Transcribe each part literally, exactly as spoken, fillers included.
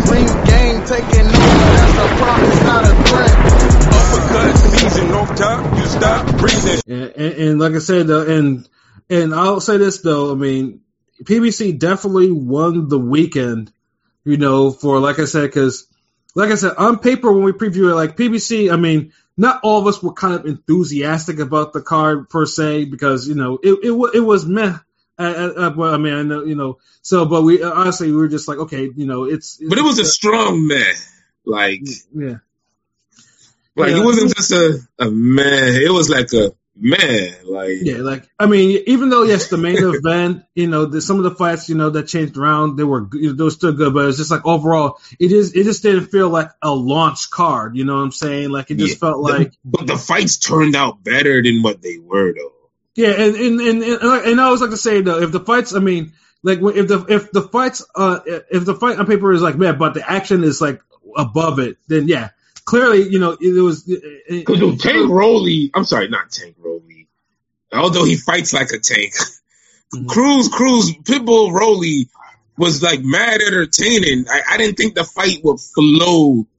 Ring game taking over, that's a promise, not a threat. Uppercut season, no time, you stop breathing. And, and, and like I said, uh, and and I'll say this though, I mean, P B C definitely won the weekend, you know, for like I said, because like I said, on paper when we preview it, like P B C, I mean, not all of us were kind of enthusiastic about the card per se because you know it it, it was meh. Uh, uh, well, I mean, I know, you know, so, but we, uh, honestly, we were just like, okay, you know, it's, it's but it was a strong meh. Like, yeah. Like, yeah, it wasn't just a, a meh. It was like a meh. Like, yeah, like, I mean, even though, yes, the main event, you know, the, some of the fights, you know, that changed around, they were, they were still good, but it's just like overall, it is, it just didn't feel like a launch card, you know what I'm saying? Like, it just yeah, felt like. The, but the fights turned out better than what they were, though. Yeah, and and, and and and I always like to say though, if the fights, I mean, like if the if the fights, uh, if the fight on paper is like man, but the action is like above it, then yeah, clearly, you know, it, it was. Because it, Tank Rolly, I'm sorry, not Tank Rolly, although he fights like a tank. Mm-hmm. Cruz, Cruz, Pitbull Rolly was like mad entertaining. I, I didn't think the fight would flow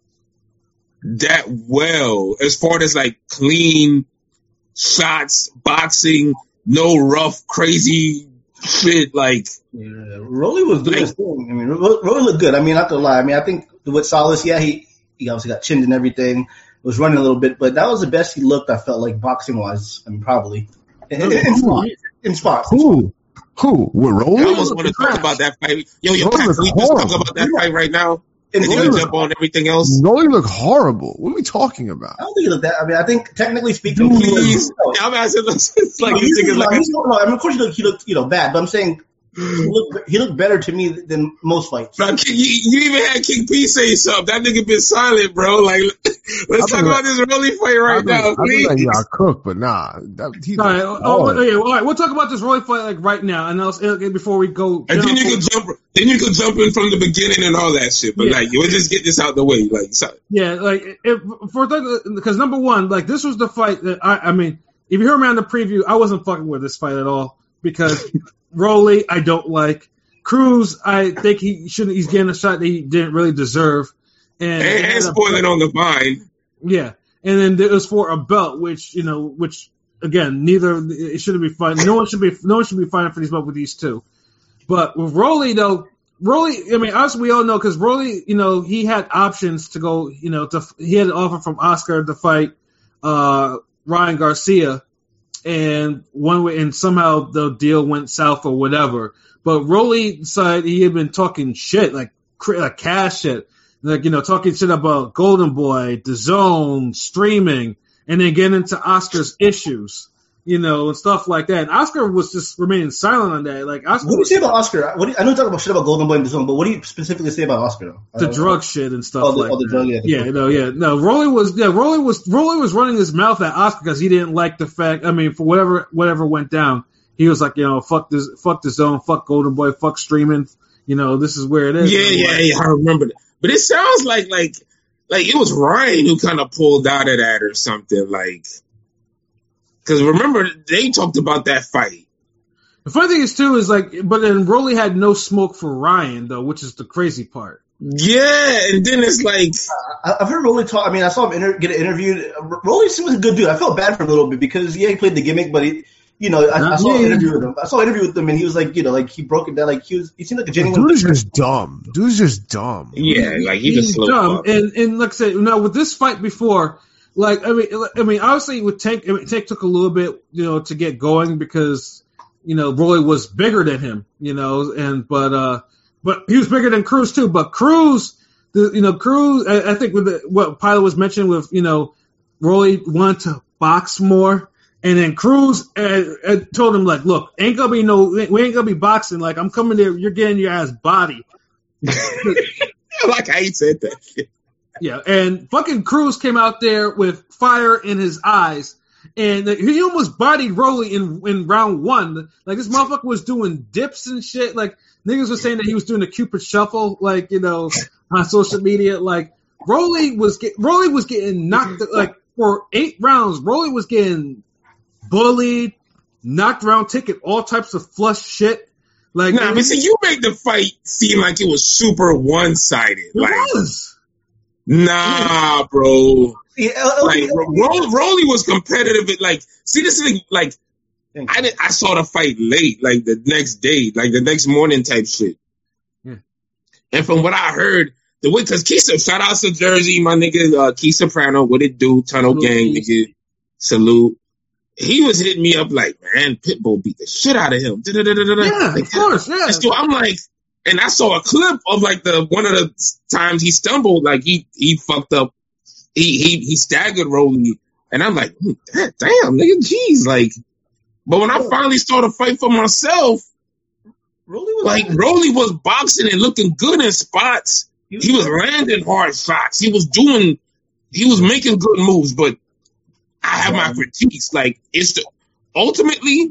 that well as far as like clean shots, boxing, no rough, crazy shit. Like, yeah, Rolly was doing his thing. I mean, Rolly looked good. I mean, not to lie. I mean, I think with Salas, yeah, he, he obviously got chinned and everything. Was running a little bit, but that was the best he looked. I felt like boxing wise. I mean, probably in, in, in spots. In spots. Who? Who? With Rolly? I almost want to talk about that fight. Yo, yo, Pat, can we just talk about that fight right now? And then you jump on everything else. Rolly looked horrible. What are we talking about? I don't think he looked that. I mean, I think technically speaking, he looked, I'm asking. It's like no, you think like, like no, I mean, of course he looked, he looked, you know, bad. But I'm saying he looked, he looked better to me than most fights. Bro, you, you even had King P say something. That nigga been silent, bro. Like, let's talk about this Rolly fight right now, please. I think y'all cook, but nah. That, all right, oh, oh, yeah, all right, we'll talk about this Rolly fight like right now, and I'll, before we go. And then you could jump. Then you could jump in from the beginning and all that shit. But yeah. like, we'll just get this out the way. Like, so. yeah, like if, for because number one, like this was the fight that I. I mean, if you hear me on the preview, I wasn't fucking with this fight at all because Rolly, I don't like. Cruz, I think he shouldn't. He's getting a shot that he didn't really deserve, and, and, and spoiling on the vine. Yeah, and then it was for a belt, which you know, which again, neither it shouldn't be fine. No one should be. No one should be fighting for these belts with these two. But with Rolly though, Rolly, I mean, us we all know because Rolly, you know, he had options to go. You know, to he had an offer from Oscar to fight uh, Ryan Garcia, and one way, and somehow the deal went south or whatever. But Rolly said he had been talking shit, like, like cash shit, like, you know, talking shit about Golden Boy, DAZN, streaming, and then getting into Oscar's issues, you know, and stuff like that. And Oscar was just remaining silent on that. Like, Oscar what do you say about Oscar? What do you, I know you talk about shit about Golden Boy and DAZN, but what do you specifically say about Oscar? Though? The drug shit and stuff oh, the, like oh, the that. drug, yeah, the yeah, drug. no, yeah, no. Rolly was, yeah, Rolly was, Rolly was running his mouth at Oscar because he didn't like the fact. I mean, for whatever, whatever went down. He was like, you know, fuck this, fuck the zone, fuck Golden Boy, fuck streaming. You know, this is where it is. Yeah, yeah, like, yeah, I remember that. But it sounds like, like, like it was Ryan who kind of pulled out of that or something. Like, because remember they talked about that fight. The funny thing is too is like, but then Rolly had no smoke for Ryan though, which is the crazy part. Yeah, and then it's like uh, I've heard Rolly talk. I mean, I saw him inter- get interviewed. Rolly seems like a good dude. I felt bad for him a little bit because yeah, he played the gimmick, but he. You know, I, I saw an interview with him. I saw an interview with him, and he was like, you know, like he broke it down. Like he was, he seemed like a genuine. Dude is just dumb. Dude is just dumb. Yeah, like he he's just slow dumb. up. And and like I said, now with this fight before, like I mean, I mean, obviously with Tank, I mean, Tank took a little bit, you know, to get going because you know Rolly was bigger than him, you know, and but uh, but he was bigger than Cruz too. But Cruz, the, you know, Cruz, I, I think with the, what Pilot was mentioning with you know, Rolly wanted to box more. And then Cruz uh, uh, told him, like, look, ain't gonna be no, we ain't gonna be boxing. Like, I'm coming there, you're getting your ass body. Like how he said that shit. Yeah, and fucking Cruz came out there with fire in his eyes, and he almost bodied Rolly in in round one. Like, this motherfucker was doing dips and shit. Like, niggas were saying that he was doing the Cupid Shuffle, like, you know, on social media. Like, Rolly was get, Rolly was getting knocked, like, for eight rounds, Rolly was getting bullied, knocked around, taking all types of flush shit. Like, Nah, but see, you made the fight seem like it was super one-sided. It Like, was. nah, bro. Yeah, L- Like, L- Ro- Rolly was competitive. At, like, see, this is like, I did, I saw the fight late, like the next day, like the next morning type shit. Yeah. And from what I heard, the way, cause Keith, shout out to Jersey, my nigga, uh, Keith Soprano, what it do, Tunnel Salute, Gang, Keith. nigga, salute. He was hitting me up like, man, Pitbull beat the shit out of him. Da-da-da-da-da. Yeah, Like, of course, yeah. so I'm like, and I saw a clip of like the one of the times he stumbled, like he he fucked up, he he he staggered Rolly, and I'm like, hmm, damn, nigga, jeez, like. But when I finally saw the fight for myself, Rolly was like Rolly was boxing and looking good in spots. He was landing hard shots. He was doing, he was making good moves. But I have my critiques. Like it's the ultimately,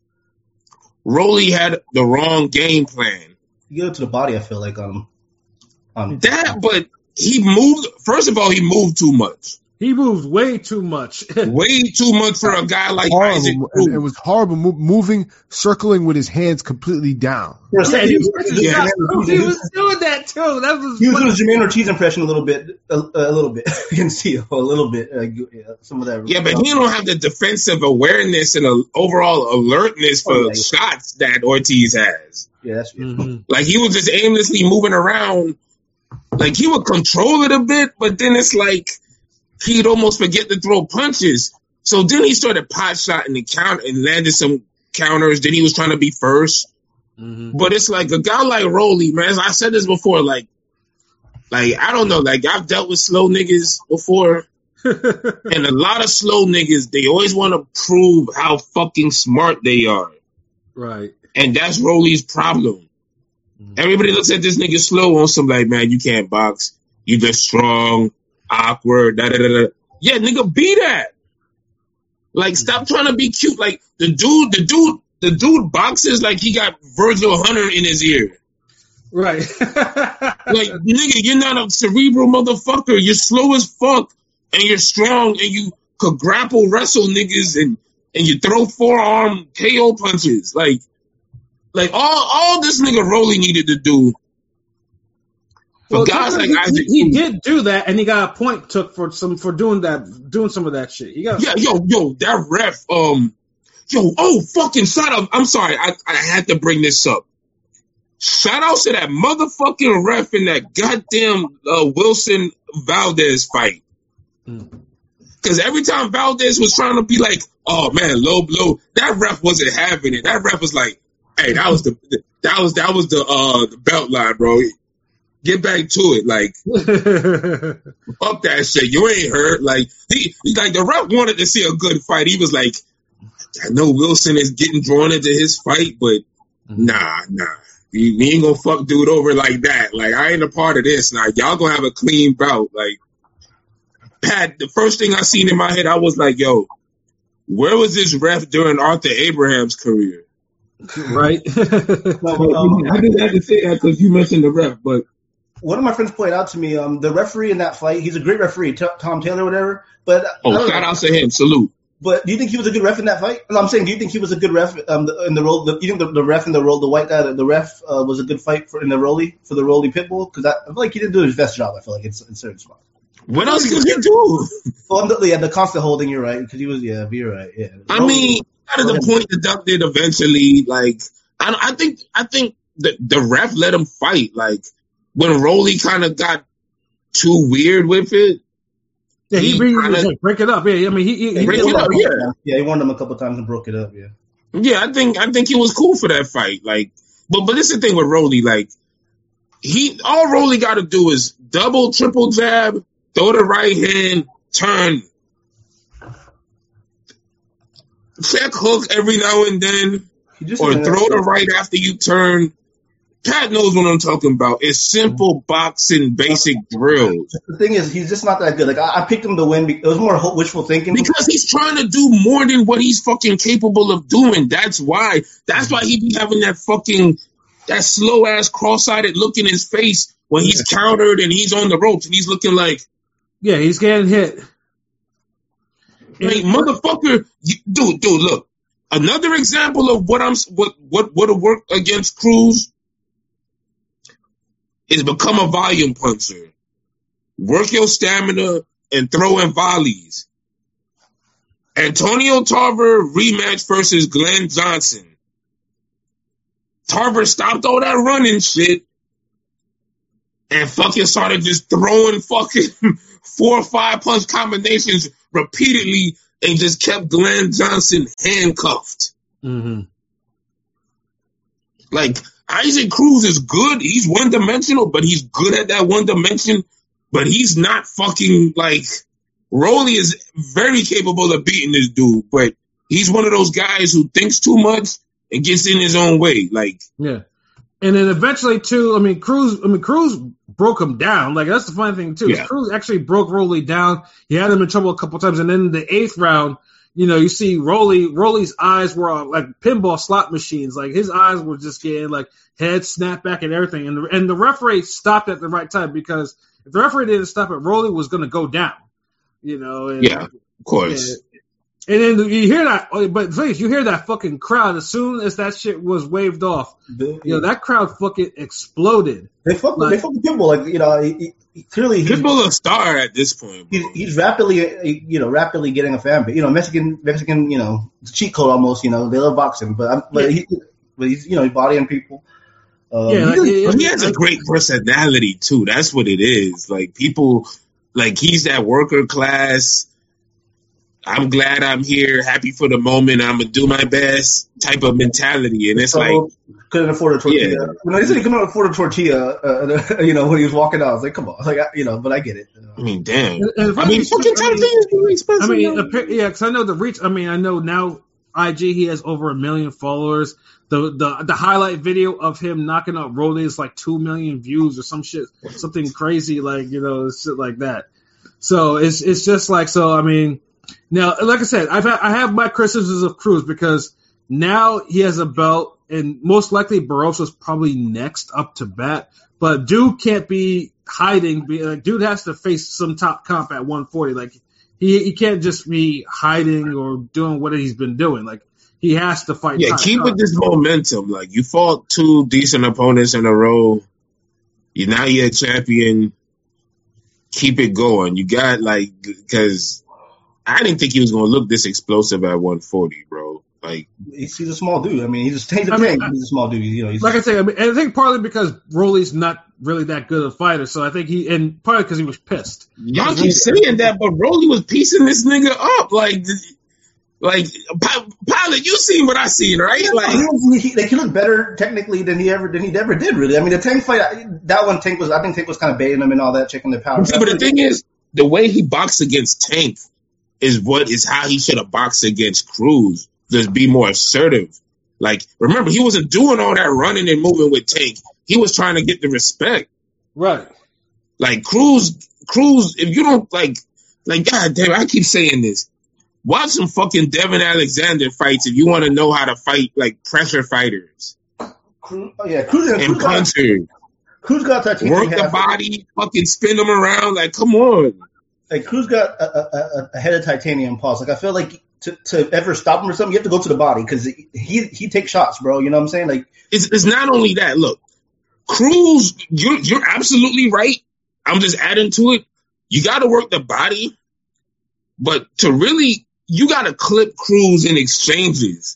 Rolly had the wrong game plan. You get it to the body. I feel like on him. Um, That, but he moved. First of all, he moved too much. He moved way too much. Way too much for a guy like horrible. Isaac And Cruz. it was horrible mo- moving, circling with his hands completely down. for a Yeah, second, he, he was, was, Yeah. he was doing that too. That was he was funny. doing his Jermaine Ortiz impression a little bit, a, a little bit. You can see a little bit, uh, yeah, some of that. Yeah, but he don't have the defensive awareness and a overall alertness for Oh, yeah. shots that Ortiz has. Yeah, that's Mhm. Like he was just aimlessly moving around. Like he would control it a bit, but then it's like he'd almost forget to throw punches. So then he started pot shotting and count and landed some counters. Then he was trying to be first. Mhm. But it's like a guy like Rolly, man. I said this before, like, like I don't know, like I've dealt with slow niggas before, and a lot of slow niggas, they always want to prove how fucking smart they are, Right. and that's Rolly's problem. Everybody looks at this nigga slow on some like, man, you can't box, you just strong, awkward, da da da da. Yeah, nigga, be that. Like, stop trying to be cute. Like the dude, the dude, the dude boxes like he got Virgil Hunter in his ear. Right. Like, nigga, you're not a cerebral motherfucker. You're slow as fuck, and you're strong, and you could grapple wrestle niggas, and, and you throw forearm K O punches. Like, like all all this nigga Rolly needed to do. For Well, guys like he, Isaac, he, he Cruz- did do that, and he got a point took for some for doing that, doing some of that shit. He got yeah, yo, yo, that ref, um, yo, oh, fucking shout out. I'm sorry, I, I had to bring this up. Shout out to that motherfucking ref in that goddamn uh, Wilson Valdez fight. Because every time Valdez was trying to be like, oh man, low blow, that ref wasn't having it. That ref was like, hey, that was the that was that was the uh the belt line, bro. Get back to it, like fuck that shit. You ain't hurt. Like he, he like the ref wanted to see a good fight. He was like, I know Wilson is getting drawn into his fight, but nah, nah. We, we ain't gonna fuck dude over like that. Like, I ain't a part of this. Now, y'all gonna have a clean bout. Like, Pat, the first thing I seen in my head, I was like, yo, where was this ref during Arthur Abraham's career? right. um, I didn't have to say that because you mentioned the ref, but one of my friends pointed out to me, um, the referee in that fight, he's a great referee, T- Tom Taylor, or whatever. But I oh, don't shout know. out to him. Salute. But do you think he was a good ref in that fight? No, I'm saying, do you think he was a good ref um, the, in the role? The, you think the, the ref in the role, the white guy, the, the ref uh, was a good fight for in the Rolly for the Rolly Pitbull? Because I, I feel like he didn't do his best job. I feel like it's in certain spots. What else could he do? Well, the, yeah, the constant holding. You're right, because he was. Yeah, you're right. Yeah. I Rolly- mean, out of the point deducted eventually, like, I, I think, I think the, the ref let him fight. Like, when Rolly kind of got too weird with it, Yeah, he, He really was kinda- like, break it up. Yeah, I mean, he, he, he Break did it up, that. yeah. Yeah, he warned him a couple times and broke it up. Yeah. yeah, I think, I think he was cool for that fight. Like, but, but this is the thing with Rolly, like, he, all Rolly got to do is double, triple jab, throw the right hand, turn, check hook every now and then, He just or throw the right after you turn. Pat knows what I'm talking about. It's simple boxing, basic drills. The thing is, he's just not that good. Like I, I picked him to win. It was more ho- wishful thinking. Because he's trying to do more than what he's fucking capable of doing. That's why. That's why he be having that fucking, that slow ass cross-eyed look in his face when he's countered and he's on the ropes and he's looking like, Yeah, he's getting hit. hey, motherfucker, you, dude, dude, look. another example of what I'm what what would have worked against Cruz is become a volume puncher. Work your stamina and throw in volleys. Antonio Tarver rematch versus Glenn Johnson. Tarver stopped all that running shit and fucking started just throwing fucking four or five punch combinations repeatedly and just kept Glenn Johnson handcuffed. Mm-hmm. Like, Isaac Cruz is good. He's one dimensional, but he's good at that one dimension. But he's not fucking like Rolly is very capable of beating this dude, but he's one of those guys who thinks too much and gets in his own way. Like, yeah. And then eventually too, I mean, Cruz, I mean, Cruz broke him down. Like, that's the funny thing too. Yeah. Cruz actually broke Rolly down. He had him in trouble a couple times. And then in the eighth round, you know, you see Rolly, Rolly's eyes were like pinball slot machines. Like, his eyes were just getting like head snap back and everything. And the, and the referee stopped at the right time because if the referee didn't stop it, Rolly was going to go down. You know, and, yeah, of course. And, and then you hear that, but please, you hear that fucking crowd as soon as that shit was waved off. The, you know, that crowd fucking exploded. They fuck with, like, they fuck with Pitbull. Like, you know, he, he, clearly he's, Pitbull a star at this point. He's, he's rapidly, you know, rapidly getting a fan base. You know, Mexican, Mexican, you know, cheat code almost. You know, they love boxing, but I'm, but, yeah. he, but he's, you know, he's bodying people. Um, yeah, like, he, it, he has a great personality too. That's what it is. Like, people, like, he's that worker class. I'm glad I'm here, happy for the moment. I'm gonna do my best type of mentality, and it's so, like couldn't afford a tortilla. Yeah. You know, he said he couldn't afford a tortilla. Uh, you know, when he was walking out, I was like, "Come on!" Like, I, you know, but I get it. I mean, damn. And, and I mean, fucking tortillas is really expensive. I mean, appa- yeah, because I know the reach. I mean, I know now I G he has over a million followers. The the the highlight video of him knocking out Rolly is like two million views or some shit, something crazy like, you know, shit like that. So it's it's just like, so I mean. Now, like I said, I've had, I have my criticisms of Cruz because now he has a belt, and most likely Barroso's probably next up to bat. But dude can't be hiding. Be, like, dude has to face some top comp at one forty. Like, he he can't just be hiding or doing what he's been doing. Like, he has to fight. Yeah, keep with this momentum. Like, you fought two decent opponents in a row. You now you're a champion. Keep it going. You got like because. I didn't think he was going to look this explosive at one forty, bro. Like, he's, he's a small dude. I mean, he's just he's a I mean, tank. He's a small dude. You know, he's like I say, I mean, and I think partly because Rolly's not really that good a fighter, so I think he, and partly because he was pissed. Y'all keep saying that, but Rolly was piecing this nigga up, like, like Pilot. You seen what I seen, right? Like, he, he, like, he looked better technically than he ever than he ever did. Really, I mean, the Tank fight, that one Tank was, I think Tank was kind of baiting him and all that, checking their power. But the thing is, the way he boxed against Tank is what is how he should have boxed against Cruz. Just be more assertive. Like, remember, he wasn't doing all that running and moving with Tank. He was trying to get the respect. Right. Like, Cruz, Cruz, if you don't, like, like, God damn, I keep saying this. Watch some fucking Devin Alexander fights if you want to know how to fight, like, pressure fighters. Cruz, oh yeah, Cruz and Cruz punchers. Cruz got that. Work the body, fucking spin them around. Like, come on. Like, Cruz got a, a, a head of titanium pulse. Like, I feel like to, to ever stop him or something, you have to go to the body because he he takes shots, bro. You know what I'm saying? Like, it's it's not only that. Look, Cruz, you're you're absolutely right. I'm just adding to it. You got to work the body, but to really, you got to clip Cruz in exchanges.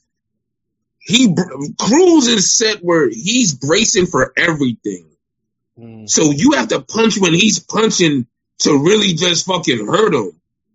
He Cruz is set where he's bracing for everything, mm. so you have to punch when he's punching. To really just fucking hurt him.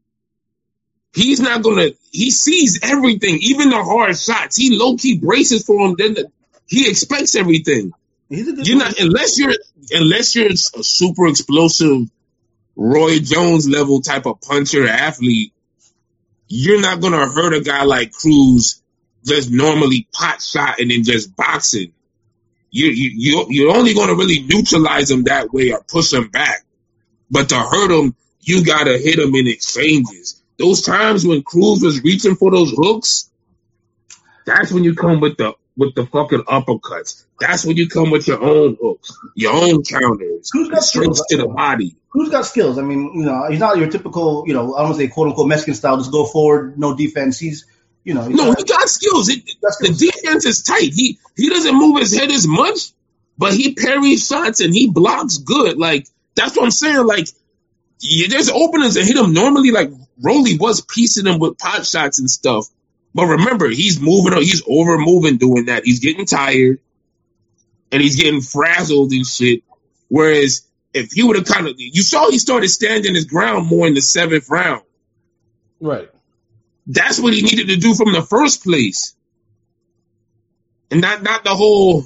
He's not gonna, he sees everything, even the hard shots. He low-key braces for him, then the, he expects everything. You're not, unless you're, unless you're a super explosive Roy Jones level type of puncher athlete, you're not gonna hurt a guy like Cruz just normally pot shot and then just boxing. You, you, you, you're only gonna really neutralize him that way or push him back. But to hurt him, you gotta hit him in exchanges. Those times when Cruz was reaching for those hooks, that's when you come with the with the fucking uppercuts. That's when you come with your own hooks, your own counters, straight to the body. Cruz got skills. I mean, you know, he's not your typical, you know, I don't say quote unquote Mexican style, just go forward, no defense. He's You know, no, he got skills. It, got skills. The defense is tight. He he doesn't move his head as much, but he parries shots and he blocks good. Like that's what I'm saying. Like yeah, there's openings that hit him normally. Like Rolly was piecing him with pot shots and stuff. But remember, he's moving. He's over moving doing that. He's getting tired, and he's getting frazzled and shit. Whereas if he would have kind of, you saw he started standing his ground more in the seventh round. Right. That's what he needed to do from the first place. And not not the whole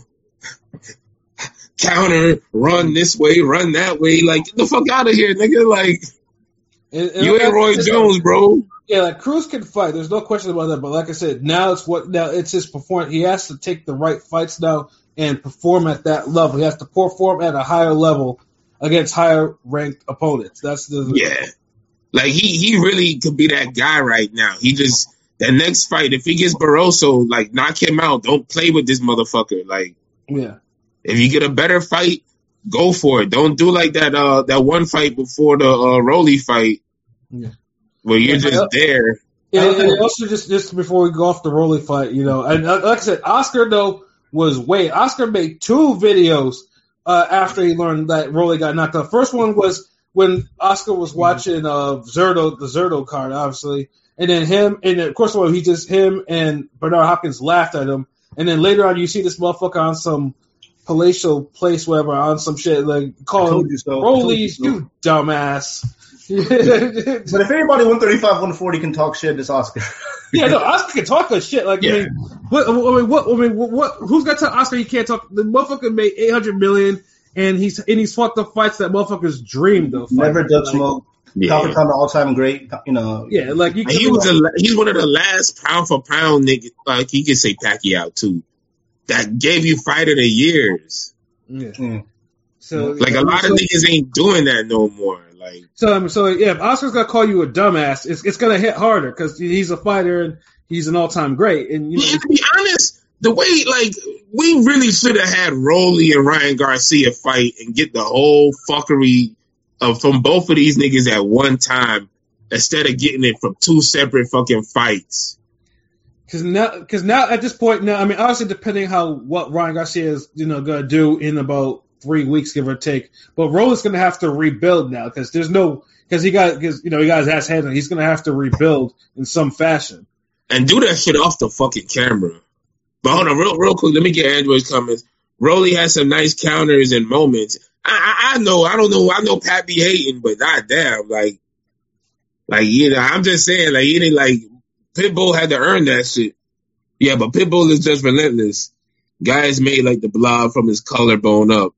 counter, run this way, run that way. Like, get the fuck out of here, nigga. Like, And, and you ain't Roy Jones, bro. Yeah, like Cruz can fight. There's no question about that. But like I said, now it's what now it's his performance. He has to take the right fights now and perform at that level. He has to perform at a higher level against higher ranked opponents. That's the Yeah. Like, he, he really could be that guy right now. He just, that next fight, if he gets Barroso, like, knock him out. Don't play with this motherfucker. Like, yeah. if you get a better fight, go for it. Don't do like that uh that one fight before the uh, Rolly fight Yeah. where you're Yeah, just yeah. there. Yeah, and also just just before we go off the Rolly fight, you know, and uh, like I said, Oscar though was wait. Oscar made two videos uh, after he learned that Rolly got knocked out. First one was when Oscar was watching uh, Zerto, the Zerto card, obviously, and then him, and then, of course, well, he just him and Bernard Hopkins laughed at him, and then later on, you see this motherfucker on some palatial place, whatever, on some shit like calling you so. Rolly, you, so. you dumbass. But if anybody one thirty-five, one forty can talk shit, it's Oscar. Yeah, no, Oscar can talk that shit. Like, Yeah. I mean, what, I mean, what, I mean, what, what who's got to tell Oscar he can't talk? The motherfucker made eight hundred million, and he's and he's fought the fights that motherfuckers dreamed of. Never fighting. Doug Like, Smoke. Yeah. Copper Time, all time great. You know. Yeah, like you. And he was a, he's one of the last pound for pound niggas. Like, he could say Pacquiao too. That gave you fight of the years. Yeah. Mm. So Like, a lot of so, niggas ain't doing that no more. Like, So, um, so yeah, if Oscar's gonna call you a dumbass, it's it's gonna hit harder because he's a fighter and he's an all time great. And you know, and to be honest, the way, like, we really should have had Rolly and Ryan Garcia fight and get the whole fuckery of from both of these niggas at one time instead of getting it from two separate fucking fights. Because now, because now at this point, now I mean, obviously, depending how what Ryan Garcia is, you know, gonna do in about three weeks, give or take. But Rolly's gonna have to rebuild now because there's no because he got because you know he got his ass handled. He's gonna have to rebuild in some fashion. And do that shit off the fucking camera. But hold on, real real quick, let me get Android's comments. Rolly has some nice counters and moments. I, I, I know, I don't know, I know Pat be hating, but goddamn, like, like you know, I'm just saying, like, he didn't like Pitbull had to earn that shit. Yeah, but Pitbull is just relentless. Guys made like the blob from his collarbone up.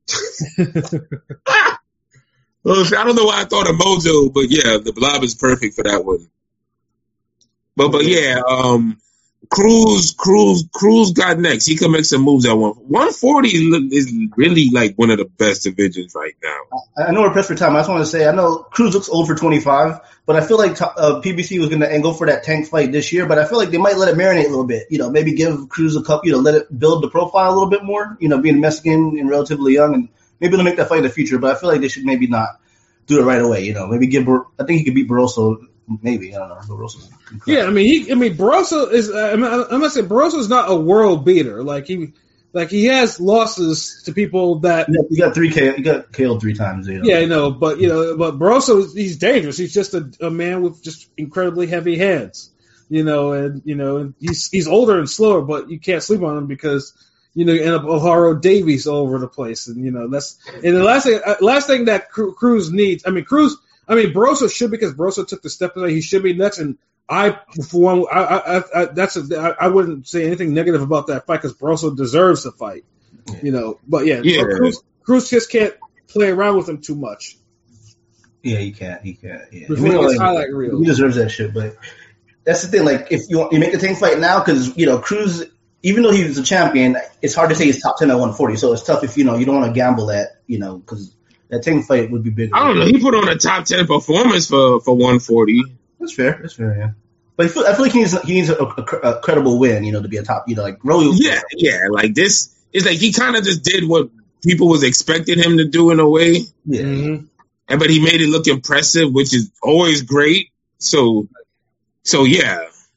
Well, I don't know why I thought of Mojo, but yeah, the blob is perfect for that one. But but yeah, um, Cruz, Cruz, Cruz got next. He can make some moves at one. one forty is really like one of the best divisions right now. I know we're pressed for time. I just want to say, I know Cruz looks old for twenty-five, but I feel like uh, P B C was going to go for that Tank fight this year, but I feel like they might let it marinate a little bit. You know, maybe give Cruz a couple, you know, let it build the profile a little bit more, you know, being Mexican and relatively young, and maybe they'll make that fight in the future, but I feel like they should maybe not do it right away, you know, maybe give, Bar- I think he could beat Barroso, maybe, I don't know, Barroso's Yeah, I mean, he, I mean, Barroso is. I mean, I'm not saying Barroso is not a world beater. Like he, like he has losses to people that. You got three K, you got K O'd three times, you know. Yeah, I know, but you know, but Barroso, he's dangerous. He's just a, a man with just incredibly heavy hands, you know, and you know, he's he's older and slower, but you can't sleep on him because you know you end up O'Hara Davies all over the place, and you know that's and the last thing, uh, last thing that Cruz needs. I mean, Cruz. I mean, Barroso should because Barroso took the step away. He should be next, and I, for one, I, I, I that's a, I, I wouldn't say anything negative about that fight because Barroso deserves the fight, you know. But yeah, Yeah. Cruz, Cruz just can't play around with him too much. Yeah, he can't. He can't. Yeah. Before You know, he gets like, highlight reel. He deserves that shit, but that's the thing. Like, if you want, you make the Tank fight now, because you know Cruz, even though he's a champion, it's hard to say he's top ten at one forty. So it's tough if you know you don't want to gamble at you know because that Tank fight would be bigger. I don't know. He put on a top ten performance for, for one forty. That's fair. That's fair. Yeah. But I feel, I feel like he needs he needs a, a, a credible win, you know, to be a top. You know, like Rolly. Yeah, yeah. Like this, it's like he kind of just did what people was expecting him to do in a way. Yeah. Mm-hmm. And but he made it look impressive, which is always great. So, so yeah.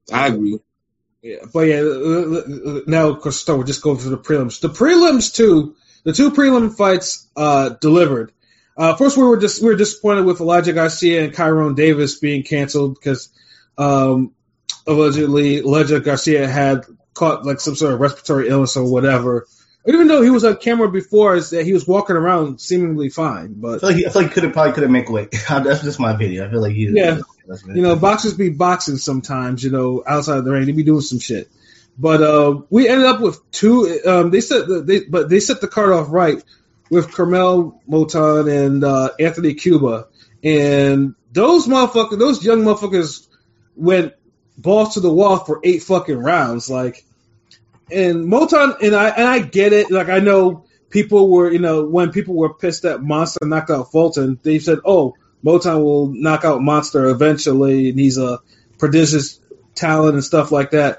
I agree. Yeah, but yeah, uh, now of course we'll just go to the prelims. The prelims too. The two prelim fights uh, delivered. Uh, first, we were just we were disappointed with Elijah Garcia and Kyron Davis being canceled because um, allegedly Elijah Garcia had caught like some sort of respiratory illness or whatever. Even though he was on camera before, is that he was walking around seemingly fine. But I feel like he, I feel like he could have probably couldn't make weight. That's just my opinion. I feel like he. Yeah, you know, boxers be boxing sometimes. You know, outside of the ring, they be doing some shit. But uh, we ended up with two. Um, they set the, they, but they set the card off right with Carmel Moton and uh, Anthony Cuba, and those motherfuckers, those young motherfuckers, went balls to the wall for eight fucking rounds. Like, and Moton and I and I get it. Like, I know people were, you know, when people were pissed that Monster knocked out Fulton, they said, "Oh, Moton will knock out Monster eventually, and he's a prodigious talent and stuff like that."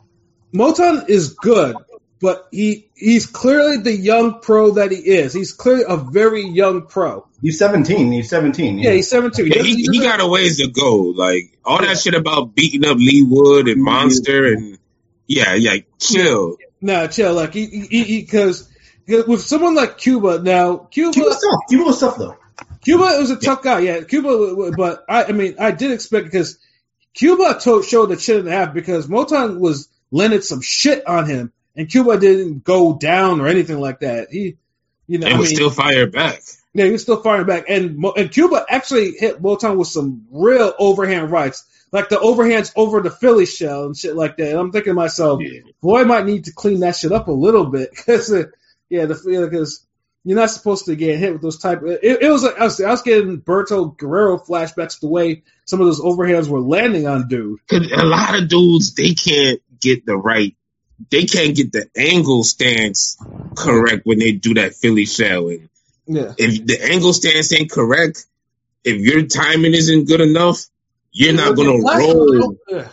Moton is good, but he he's clearly the young pro that he is. He's clearly a very young pro. He's seventeen. He's seventeen. Yeah, yeah he's seventeen. Yeah, he, he got a ways to go. Like, all that shit about beating up Lee Wood and Monster and, yeah, yeah, chill. Nah, chill. Like, he, he, because with someone like Cuba, now, Cuba. Cuba was tough. Cuba was tough, though. Cuba was a tough guy, yeah. Cuba, but I, I mean, I did expect, because Cuba told, showed the chin and a half because Moton was landed some shit on him, and Cuba didn't go down or anything like that. He, you know, and I was mean, still fired back. Yeah, he was still firing back, and and Cuba actually hit Moton with some real overhand rights, like the overhands over the Philly shell and shit like that. And I'm thinking to myself, yeah. boy, I might need to clean that shit up a little bit because, uh, yeah, the because you're not supposed to get hit with those type. Of, it, it was like I was, I was getting Berto Guerrero flashbacks the way some of those overhands were landing on dude. A lot of dudes, they can't get the right, they can't get the angle stance correct when they do that Philly shell. And yeah. if the angle stance ain't correct, if your timing isn't good enough, you're not gonna roll. Yeah.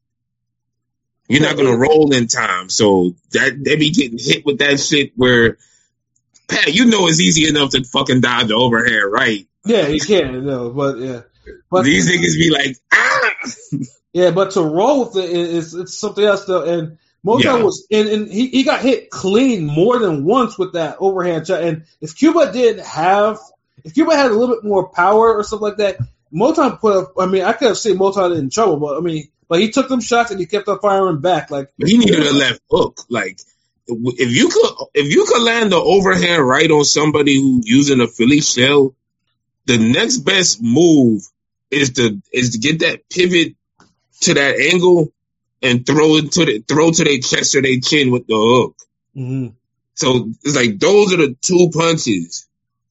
You're not gonna roll in time. So that they be getting hit with that shit where, Pat, you know it's easy enough to fucking dodge the overhand, right? Yeah, you can, no, but yeah. But these niggas be like, ah. Yeah, but to roll with it is it's something else though. And Moton yeah. was and, and he, he got hit clean more than once with that overhand shot. And if Cuba didn't have if Cuba had a little bit more power or something like that, Moton put up I mean, I could have seen Moton in trouble, but I mean but he took them shots and he kept on firing back. Like he needed a left hook. Like if you could if you could land the overhand right on somebody who's using a Philly shell, the next best move is to is to get that pivot to that angle and throw it to the throw to their chest or their chin with the hook. Mm-hmm. So it's like those are the two punches.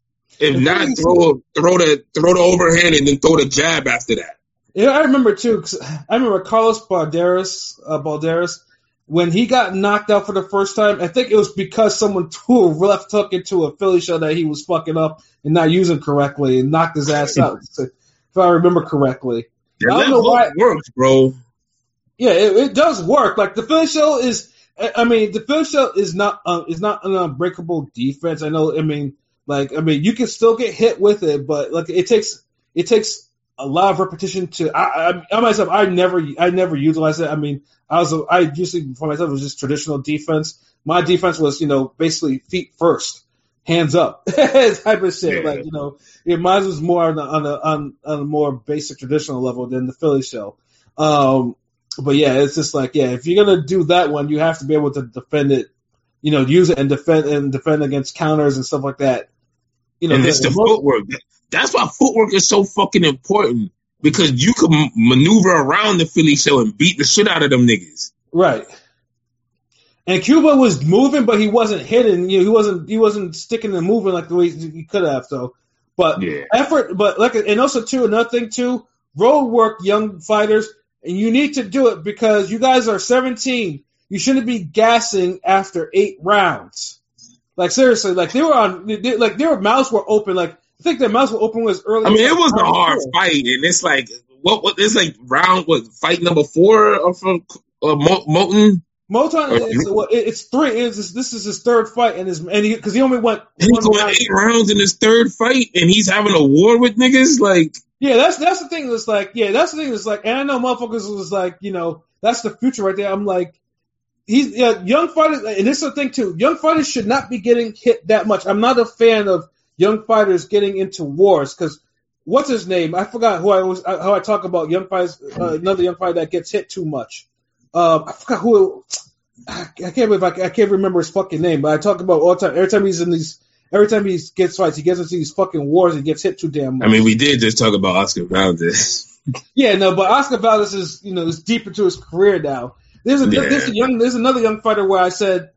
If the not, throw throw the throw the overhand and then throw the jab after that. Yeah, I remember too. Cause I remember Carlos Balderas, uh, Balderas when he got knocked out for the first time. I think it was because someone threw a left hook into a Philly shell that he was fucking up and not using correctly and knocked his ass out. If I remember correctly. That left hook works, bro. Yeah, it, it does work. Like the Philly shell is, I mean, the Philly shell is not uh, is not an unbreakable defense. I know. I mean, like, I mean, you can still get hit with it, but like, it takes it takes a lot of repetition to. I, I, I myself, I never, I never utilized it. I mean, I was, I usually for myself it was just traditional defense. My defense was, you know, basically feet first, hands up, type of shit. Yeah. Like, you know, yeah, mine was more on a, on a on on a more basic traditional level than the Philly shell. Um, but yeah, it's just like, yeah, if you're gonna do that one, you have to be able to defend it, you know, use it and defend and defend against counters and stuff like that. You know, and it's the footwork. That's why footwork is so fucking important, because you can maneuver around the Philly shell and beat the shit out of them niggas. Right. And Cuba was moving, but he wasn't hitting. You know, he wasn't. He wasn't sticking and moving like the way he could have. So, but yeah. effort. But like, and also too, another thing too, road work, young fighters, and you need to do it because you guys are seventeen. You shouldn't be gassing after eight rounds. Like seriously, like they were on, they, like their mouths were open. Like I think their mouths were open was early. I mean, it was a hard fight, and it's like what? What? It's like round what? Fight number four from uh, Moton. Moton, is, it's three. It's, this is his third fight, and his and he because he only went. He's going round. eight rounds in his third fight, and he's having a war with niggas. Like, yeah, that's that's the thing. That's like, yeah, that's the thing. That's like, and I know motherfuckers was like, you know, that's the future right there. I'm like, he's yeah, young fighters, and this is the thing too. Young fighters should not be getting hit that much. I'm not a fan of young fighters getting into wars because what's his name? I forgot who I was. How I talk about young fighters. Uh, another young fighter that gets hit too much. Uh, I forgot who. It, I can't believe I, I can't remember his fucking name. But I talk about all the time. Every time he's in these. Every time he gets fights, he gets into these fucking wars and gets hit too damn much. I mean, we did just talk about Oscar Valdez. Yeah, no, but Oscar Valdez is, you know, is deep into his career now. There's a yeah. there's a young there's another young fighter where I said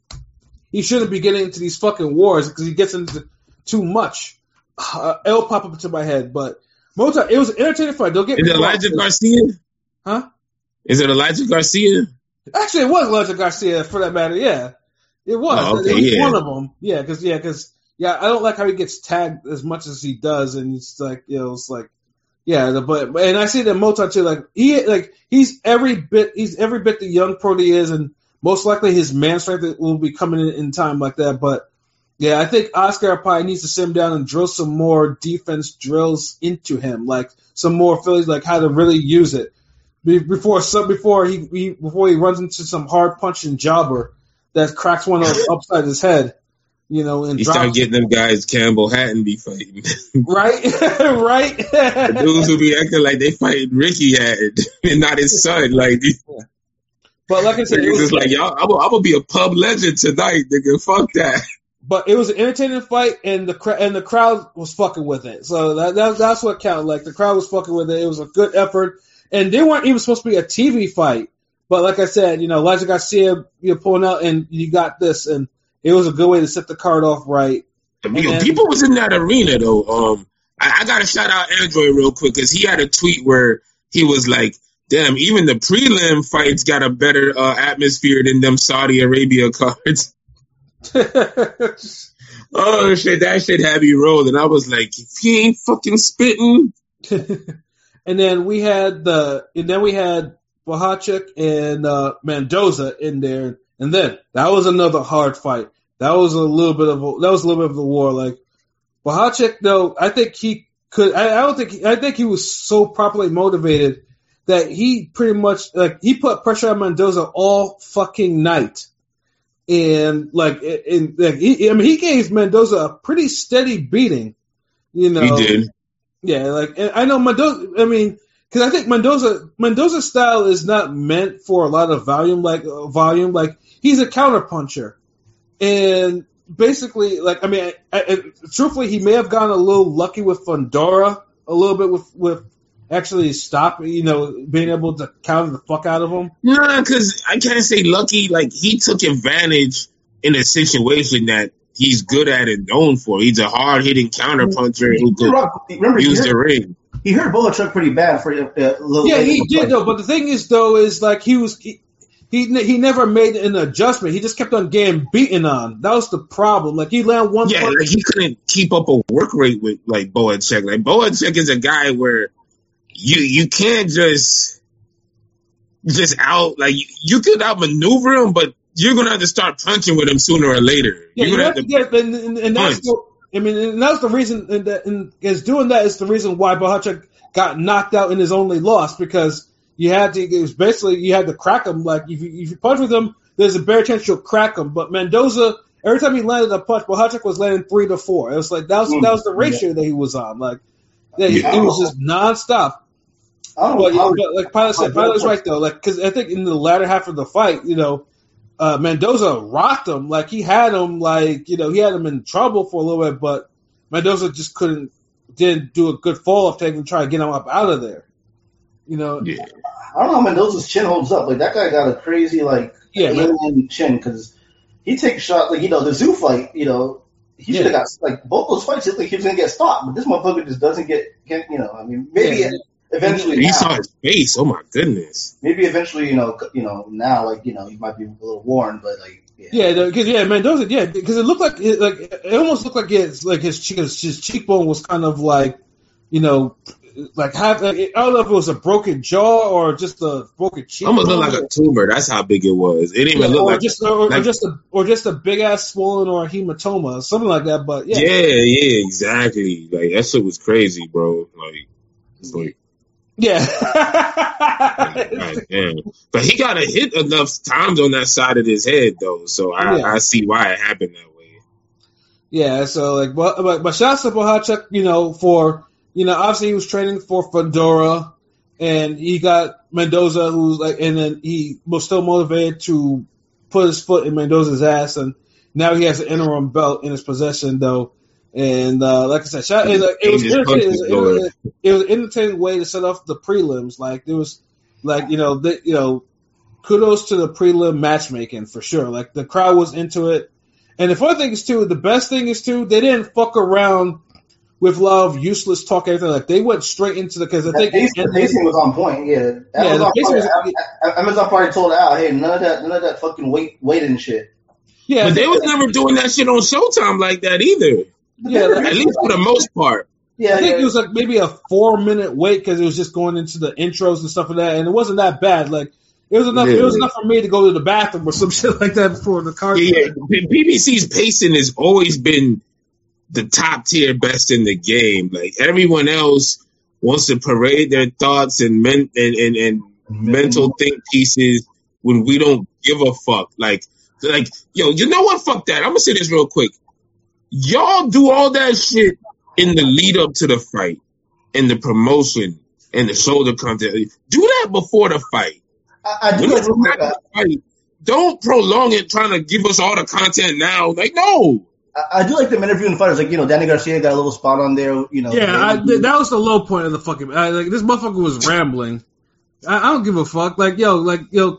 he shouldn't be getting into these fucking wars because he gets into too much. Uh, it'll pop up into my head, but most time, it was an entertaining fight. Don't get is me it wrong. Elijah Garcia? Huh? Is it Elijah Garcia? Actually, it was Elijah Garcia for that matter. Yeah. It was. Oh, okay, it was yeah. one of them. Yeah, because yeah, because yeah, I don't like how he gets tagged as much as he does, and it's like you know, it's like yeah, the, but and I see that Moton too. Like he like he's every bit he's every bit the young pro he is, and most likely his man strength will be coming in in time like that. But yeah, I think Oscar probably needs to sit him down and drill some more defense drills into him, like some more Phillies, like how to really use it before some before he, he before he runs into some hard punching jobber that cracks one up upside his head, you know, and he drops start getting them guys Campbell Hatton be fighting, right, right. The dudes who be acting like they fighting Ricky Hatton and not his son, like. Yeah. But like I said, it was just like y'all, I'm gonna be a pub legend tonight, nigga. Fuck that. But it was an entertaining fight, and the cra- and the crowd was fucking with it. So that, that that's what counted. Like the crowd was fucking with it. It was a good effort, and they weren't even supposed to be a T V fight. But like I said, you know, Elijah Garcia, you're pulling out, and you got this, and it was a good way to set the card off right. I mean, then, people was in that arena though. Um, I, I gotta shout out Android real quick because he had a tweet where he was like, "Damn, even the prelim fights got a better uh, atmosphere than them Saudi Arabia cards." Oh shit, that shit had me rolling. I was like, if he ain't fucking spitting. And then we had the, and then we had Blachowicz and uh, Mendoza in there, and then that was another hard fight. That was a little bit of a, that was a little bit of the war. Like Blachowicz, though, I think he could. I, I don't think. I think he was so properly motivated that he pretty much like he put pressure on Mendoza all fucking night. And like, in, like he, I mean, he gave Mendoza a pretty steady beating. You know, he did. Yeah, like and I know Mendoza. I mean, because I think Mendoza Mendoza's style is not meant for a lot of volume. Like uh, volume, like he's a counterpuncher, and basically, like I mean, I, I, truthfully, he may have gotten a little lucky with Fundora a little bit with with. Actually stop, you know, being able to counter the fuck out of him? Nah, because I can't say lucky. Like, he took advantage in a situation that he's good at and known for. He's a hard-hitting counterpuncher who could Remember, use hurt, the ring. He hurt Blachowicz pretty bad for a, a little Yeah, bit. he did, though. But the thing is, though, is like he was... He, He he never made an adjustment. He just kept on getting beaten on. That was the problem. Like he landed one. Yeah, punch. like he couldn't keep up a work rate with like Boacek. Like Boacek is a guy where you you can't just just out like you, you could outmaneuver him, but you're gonna have to start punching with him sooner or later. Yeah, you're you gonna have have to to get, and, and, and that's the, I mean, and that's the reason. And, that, and is doing that is the reason why Blachowicz got knocked out in his only loss because you had to. It was basically you had to crack him. Like if you, if you punch with him, there's a better chance you'll crack him. But Mendoza, every time he landed a punch, Blachowicz was landing three to four. It was like that was mm, that was the ratio yeah. that he was on. Like that he, yeah. he was just nonstop. Oh, but, yeah, but like Pilot said, Pilot's right though. Like because I think in the latter half of the fight, you know, uh, Mendoza rocked him. Like he had him, like you know, he had him in trouble for a little bit, but Mendoza just couldn't, didn't do a good fall off take and try to get him up out of there. You know, yeah. I don't know how Mendoza's chin holds up. Like that guy got a crazy like yeah, alien chin because he takes shots. Like you know, the zoo fight, you know, he should have yeah. got like both those fights. It like he was gonna get stopped, but this motherfucker just doesn't get, get you know. I mean, maybe. Yeah. Eventually, he now, saw his face. Oh my goodness! Maybe eventually, you know, you know, now, like you know, he might be a little worn, but like, yeah, yeah, because yeah, Mendoza, yeah, because it looked like, it, like it almost looked like his like his his, his cheekbone was kind of like, you know, like half. Like, I don't know if it was a broken jaw or just a broken cheekbone. Almost looked like a tumor. That's how big it was. It didn't even yeah, look or like just or, like, or just a or just a big ass swollen or a hematoma, something like that. But yeah, yeah, yeah, exactly. Like that shit was crazy, bro. Like, it's like. Yeah. God damn. But he got a hit enough times on that side of his head, though. So I, Yeah. I see why it happened that way. Yeah, so like, but but, but shouts to Bohacek, you know, for you know, obviously he was training for Fedora, and he got Mendoza, who's like, and then he was still motivated to put his foot in Mendoza's ass, and now he has an interim belt in his possession, though. And uh, like I said, shout, it, it was entertaining. It was, it, was, it was an entertaining way to set off the prelims. Like there was, like you know, the, you know, kudos to the prelim matchmaking for sure. Like the crowd was into it. And the funny thing is too, the best thing is too, they didn't fuck around with a lot of useless talk. Everything like they went straight into the because I think the pacing, the pacing was on point. Yeah, that yeah, was the on pacing point. was, Amazon probably told Al, hey, none of that, none of that fucking wait, waiting shit. Yeah, but they was never doing that shit on Showtime like that either. Yeah, like, at least for the most part. Yeah, I think yeah. it was like maybe a four minute wait because it was just going into the intros and stuff like that, and it wasn't that bad. Like. It was enough. Yeah. It was enough for me to go to the bathroom or some shit like that before the car. Yeah, yeah. P B C's pacing has always been the top tier best in the game. Like everyone else wants to parade their thoughts and men and, and, and mm-hmm. mental think pieces when we don't give a fuck. Like, like, yo, you know what? Fuck that. I'm gonna say this real quick. Y'all do all that shit in the lead up to the fight, in the promotion, and the shoulder content. Do that before the fight. I, I do when like it's fight, don't prolong it trying to give us all the content now. Like, no. I, I do like them interviewing fighters. Like, you know, Danny Garcia got a little spot on there. You know, yeah, I, th- that was the low point of the fucking. I, like this motherfucker was rambling. I, I don't give a fuck. Like, yo, like, yo.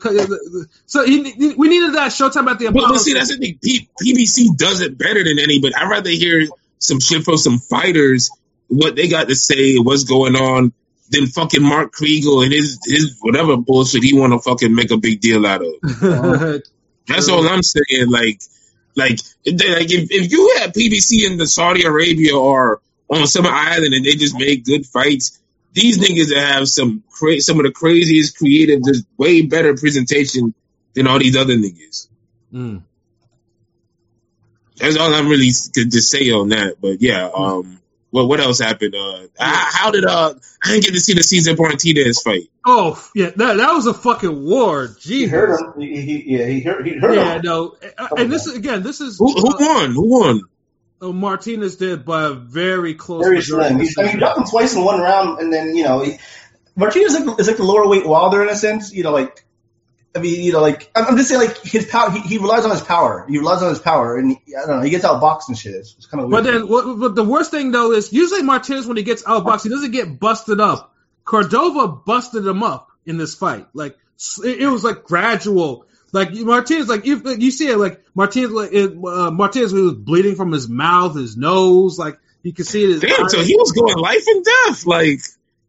So he, we needed that Showtime at the Apollo. But see, that's the thing. P- PBC does it better than anybody. I'd rather hear some shit from some fighters, what they got to say, what's going on, than fucking Mark Kriegel and his his whatever bullshit he want to fucking make a big deal out of. That's all I'm saying. Like, like, like if, if you had P B C in the Saudi Arabia or on some island and they just make good fights, these niggas that have some cra- some of the craziest creative, just way better presentation than all these other niggas. Mm. That's all I'm really good to say on that. But yeah, um. Well, what else happened? Uh, how did uh? I didn't get to see the Cesar Martinez fight. Oh yeah, that that was a fucking war. Jesus. He heard him. He, he, yeah, he heard. He heard yeah, him. no. And this is again. This is who, who uh, won? Who won? Oh, Martinez did by a very close. Very slim. He, I mean, he dropped him twice in one round, and then you know, he, Martinez is like, is like the lower weight Wilder in a sense. You know, like. I mean, you know, like I'm just saying, like his power. He, he relies on his power. He relies on his power, and he, I don't know. He gets outboxed and shit. It's, it's kind of weird. But then, what, but the worst thing though is usually Martinez when he gets outboxed, he doesn't get busted up. Cordova busted him up in this fight. Like it, it was like gradual. Like Martinez, like you, you see it, like Martinez, like it, uh, Martinez was bleeding from his mouth, his nose. Like you can see it. Damn, so he was going life and death, like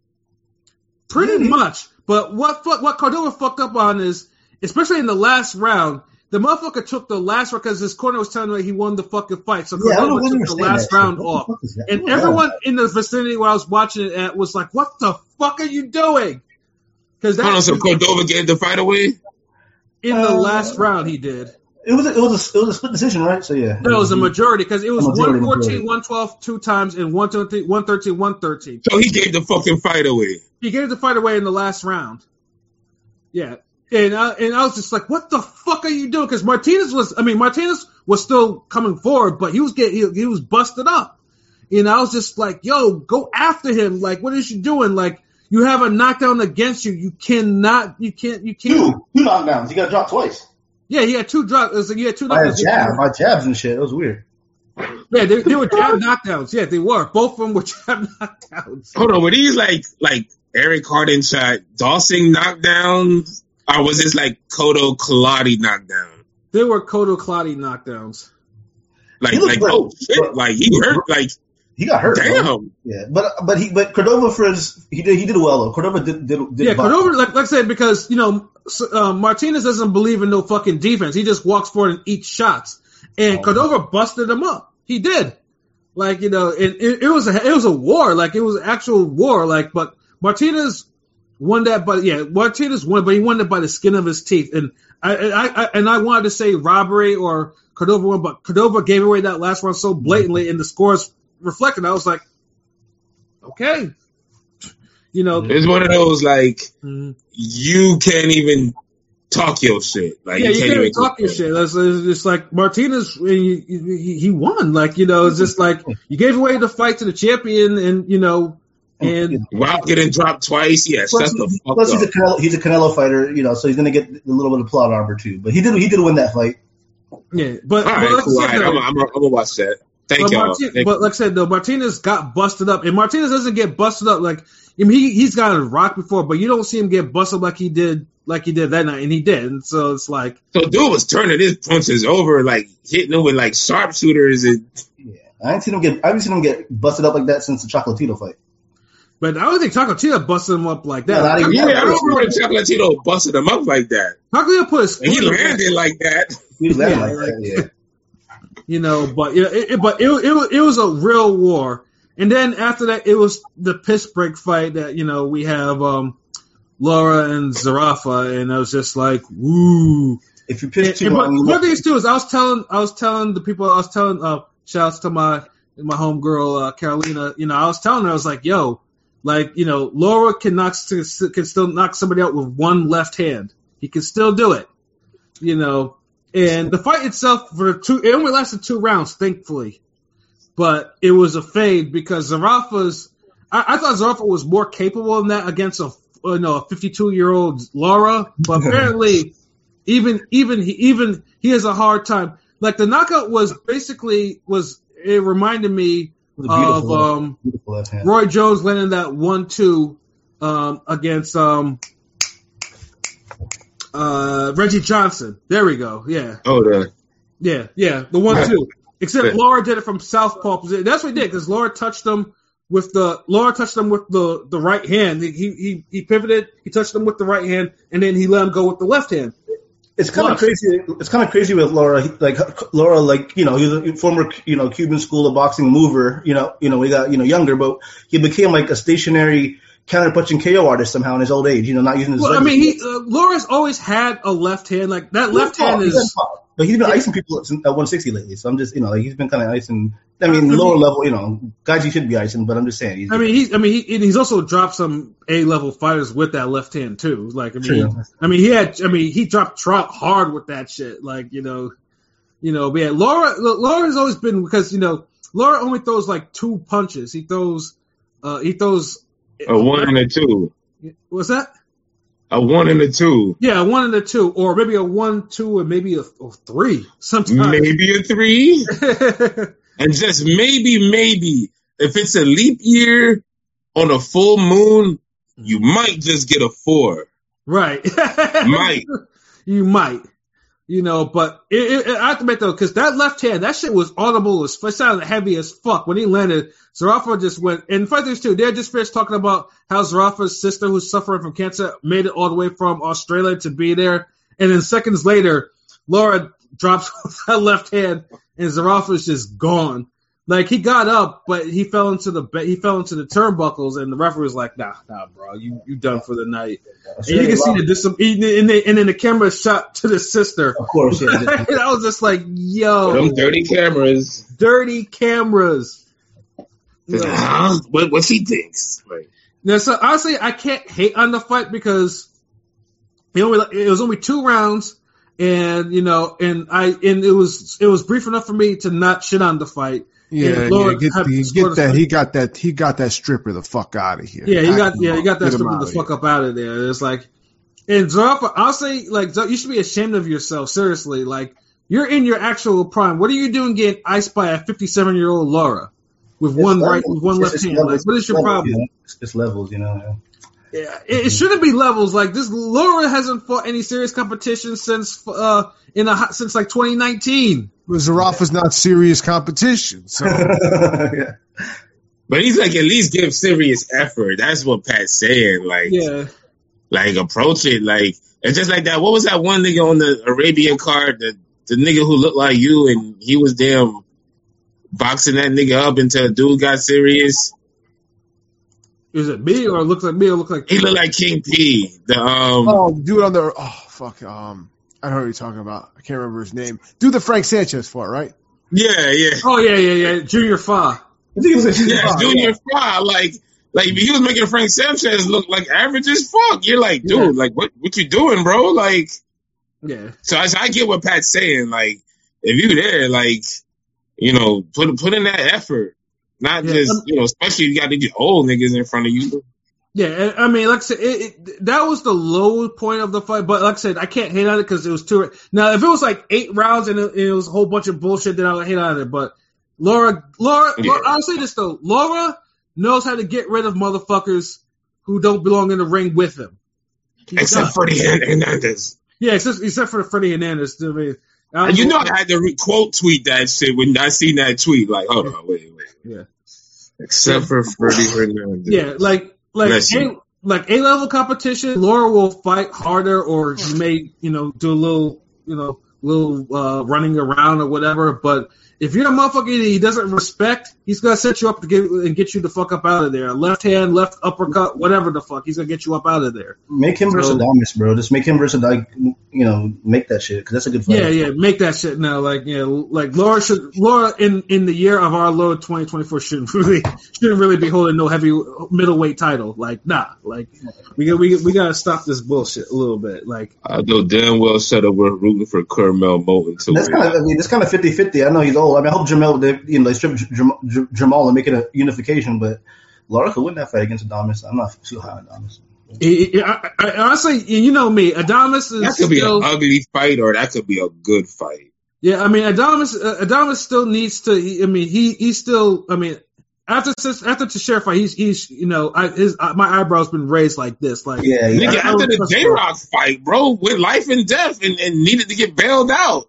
pretty mm-hmm. much. But what what Cordova fucked up on is. Especially in the last round, the motherfucker took the last round because his corner was telling him he won the fucking fight. So yeah, Cordova took the last round off. And oh, everyone yeah. in the vicinity where I was watching it at was like, what the fuck are you doing? Because that. Hold on, so Cordova gave the fight away? In the uh, last round, he did. It was, a, it, was a, it was a split decision, right? So, yeah. No, it was a majority because it was majority, one fourteen, majority. one twelve two times and one thirteen, one thirteen. So he gave the fucking fight away. He gave the fight away in the last round. Yeah. And I, and I was just like, what the fuck are you doing? Because Martinez was, I mean, Martinez was still coming forward, but he was getting, he, he was busted up. And I was just like, yo, go after him. Like, what is you doing? Like, you have a knockdown against you. You cannot, you can't, you can't. Two, two knockdowns. He got dropped twice. Yeah, he had two drops. It was like he had two by knockdowns. A jab, by jabs and shit. It was weird. Yeah, they, they were jab knockdowns. Yeah, they were. Both of them were jab knockdowns. Hold on, were these like, like Eric Hardin shot Dawson knockdowns? Or was this like Kodo Kaladi knockdown? They were Kodo Kaladi knockdowns. Like, like hurt. oh shit! Like he hurt. Like he got hurt. Damn. Bro. Yeah, but but he but Cordova for his he did he did well though. Cordova did did, did yeah. Cordova like like I said because you know uh, Martinez doesn't believe in no fucking defense. He just walks forward and eats shots. And oh. Cordova busted him up. He did. Like you know, it, it, it was a it was a war. Like it was an actual war. Like but Martinez. Won that, but yeah, Martinez won, but he won it by the skin of his teeth. And I, I, I and I wanted to say robbery or Cordova won, but Cordova gave away that last round so blatantly, and the scores reflected. I was like, okay, You know, It's one of those like mm-hmm. you can't even talk your shit. Like yeah, you you can't, can't even even talk your shit. It's, it's just like Martinez, he, he, he won. Like you know, it's just like you gave away the fight to the champion, and you know, and Wow, getting dropped twice. Yeah, plus, shut the fuck plus up. he's a Canelo, he's a Canelo fighter, you know, so he's gonna get a little bit of plot armor too. But he did he did win that fight. yeah, but, All but right, like cool. I All said, right, though, I'm, I'm, I'm gonna watch that. Thank but, y'all. Martin, Thank but like I said, though, Martinez got busted up, and Martinez doesn't get busted up like I mean, he he's gotten rocked before, but you don't see him get busted like he did like he did that night, and he did. And so it's like So dude was turning his punches over, like hitting him with like sharpshooters, and Yeah, I ain't seen him get I haven't seen him get busted up like that since the Chocolatito fight. But I don't think Chocolatito busted him up like that. Yeah, not even- yeah, I don't remember Chocolatito busted him up like that. Chocolatito put his foot And he in the- landed like that. He was landing Yeah, like that. Yeah. you know, but yeah, it, it, but it, it it was a real war. And then after that, it was the piss break fight that you know we have um, Laura and Zarafa, and I was just like, woo. If you piss too And, but long, you one look- thing too is I was telling I was telling the people I was telling uh, shouts to my my homegirl uh, Carolina. You know, I was telling her I was like, yo, like you know, Laura can knock can still knock somebody out with one left hand. He can still do it. You know. And the fight itself for two, it only lasted two rounds, thankfully. But it was a fade because Zarafa's, I, I thought Zarafa was more capable than that against a, you know, a fifty-two-year-old Laura. But apparently, even, even, he, even, he has a hard time. Like the knockout was basically, was, it reminded me It was a of, beautiful, um, beautiful left hand. Roy Jones landing that one two, um, against, um, uh, Reggie Johnson. There we go. Yeah. Oh, the Yeah, yeah, the one two. Except Laura did it from southpaw position. That's what he did because Laura touched him with the Laura touched him with the, the right hand. He, he he pivoted. He touched him with the right hand, and then he let him go with the left hand. It's kind of Plus. crazy. It's kind of crazy with Laura. He- Like Laura, like you know, he's a former you know Cuban school of boxing mover. You know, you know, he got you know younger, but he became like a stationary counter-punching K O artist somehow in his old age. You know, not using his. Well, I legs. mean, he uh, Laura's always had a left hand. Like that left He's hand fought, he's is. fought. But he's been icing people at one sixty lately, so I'm just, you know, like he's been kind of icing. I mean, lower level, you know, guys you should be icing, but I'm just saying. He's, I mean, he's. I mean, he, he's also dropped some A level fighters with that left hand too. Like, I mean, True. I mean, he had. I mean, he dropped Trout hard with that shit. Like, you know, you know. But yeah, Laura. Laura has always been because you know, Laura only throws like two punches. He throws. Uh, he throws. a one and a two, What's that? a one and a two, Yeah, a one and a two, or maybe a one, two, and maybe a, a three. Sometimes. maybe a three, and just maybe, maybe if it's a leap year on a full moon, you might just get a four. Right. Might. You might. You know, but it, it, I have to admit though, because that left hand, that shit was audible as it sounded heavy as fuck when he landed. Zarafa just went, and fighters too. They just finished talking about how Zarafa's sister, who's suffering from cancer, made it all the way from Australia to be there, and then seconds later, Laura drops that left hand, and Zarafa's just gone. Like he got up, but he fell into the he fell into the turnbuckles, and the referee was like, "Nah, nah, bro, you you done for the night." And you can see the dis- and then and then the camera shot to the sister. of course, yeah. And I was just like, "Yo, Them dirty cameras. dirty cameras." You know? Huh? What what she thinks? Like, Now, so honestly, I can't hate on the fight because it only it was only two rounds, and you know, and I and it was it was brief enough for me to not shit on the fight. Yeah, And Laura yeah, get, had the, scored get a- that. He got that. He got that stripper the fuck out of here. Yeah, you got Pack him yeah, you up. got that Get him stuff out the of fuck here. up out of there. It's like, and Zarafa, I'll say like Zara- you should be ashamed of yourself. Seriously, like you're in your actual prime. What are you doing getting iced by a fifty-seven year old Laura with one It's right, levels. with one It's left just hand? levels. Like, what is your Levels, problem? you know? It's just levels, you know. Yeah, it, it shouldn't be levels. Like this, Laura hasn't fought any serious competition since uh in a hot- since like twenty nineteen. But Zarafa's not serious competition. So Yeah. but he's like at least give serious effort. That's what Pat's saying. Like, Yeah, like approach it. Like it's just like that. What was that one nigga on the Arabian card? The the nigga who looked like you, and he was damn boxing that nigga up until a dude got serious. is it me or it looks like me or it looks like He looked like King P. The um. oh, dude on the oh fuck um I don't know what you're talking about. I can't remember his name. Do the Frank Sanchez fought, right? Yeah, yeah. Oh yeah, yeah, yeah, Junior Fa. I think it was a Yeah, Junior Fry, like Like he was making Frank Sanchez look like average as fuck. You're like, dude, yeah. like what what you doing, bro? Like, yeah. So I, I get what Pat's saying. Like, if you there, like, you know, put put in that effort. Not yeah. just you know, especially if you got to get old niggas in front of you. Yeah, I mean, like I said, it, it, that was the low point of the fight. But like I said, I can't hate on it because it was too. Now, if it was like eight rounds and it, it was a whole bunch of bullshit, then I would hate on it. But Laura, Laura, yeah. Laura, I'll say this though, Laura knows how to get rid of motherfuckers who don't belong in the ring with him. He except does. Freddie Hernandez. Yeah, except, except for Freddie Hernandez. I mean, I and you know, I had to re- quote tweet that shit when I seen that tweet. Like, hold on, wait, wait. Yeah. Except for Freddie Hernandez. Yeah, like. Like a, like A level competition, Laura will fight harder, or she may you know do a little you know little uh, running around or whatever. But if you're a motherfucker that he doesn't respect, he's gonna set you up to get and get you the fuck up out of there. Left hand, left uppercut, whatever the fuck, he's gonna get you up out of there. Make him so, versus Adames, bro. Just make him versus like you know make that shit because that's a good fight. Yeah, yeah, make that shit now. Like yeah, like Laura should Laura in, in the year of our Lord twenty twenty-four shouldn't really shouldn't really be holding no heavy middleweight title. Like nah, like we got we we gotta stop this bullshit a little bit. Like I know damn well said that we're rooting for Carmel Moulton too. That's kind of I mean it's kind of fifty-fifty. I know he's old. I mean I hope Jamal they you know they strip Jamal, Jamal and make it a unification, but Laura could win that fight against Adames. I'm not too high on Adames. I, I, I, honestly, you know me, Adames is that could still, be an ugly fight, or that could be a good fight. Yeah, I mean, Adames, uh, Adames still needs to. He, I mean, he he's still. I mean, after after Teixeira fight, he's he's you know, I, his uh, my eyebrows been raised like this, like yeah, yeah. Nigga, after the J Rock fight, bro, with life and death, and, and needed to get bailed out.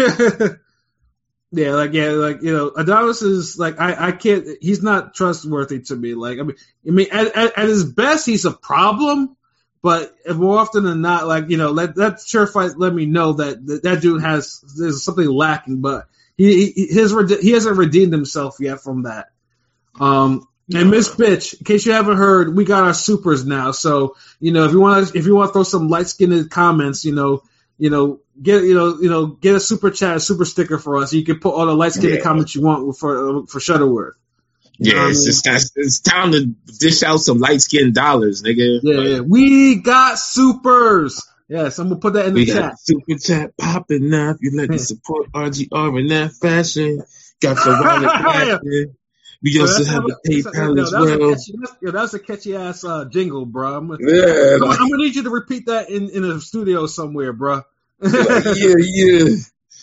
Yeah, like yeah, like you know, Adames is like I, I can't. He's not trustworthy to me. Like I mean, I mean, at, at, at his best, he's a problem. But more often than not, like you know, let that sure fight let me know that that, that dude has there's something lacking. But he, he his he hasn't redeemed himself yet from that. Um, and Miss Bitch, in case you haven't heard, we got our supers now. So you know, if you want to if you want to throw some light skinned comments, you know. You know, get you know, you know, get a super chat, a super sticker for us. You can put all the light skinned yeah. comments you want for uh, for Shuttleworth. You yeah, it's, I mean? just, it's time to dish out some light skinned dollars, nigga. Yeah, like, yeah, we got supers. Yes, I'm gonna put that in the we chat. Got super chat popping now. If you let me support R G R in that fashion, got your wallet flashing. We so also have a PayPal as well. That was a catchy ass uh, jingle, bro. I'm, yeah, I'm, like, I'm gonna need you to repeat that in, in a studio somewhere, bro. Like, yeah, yeah.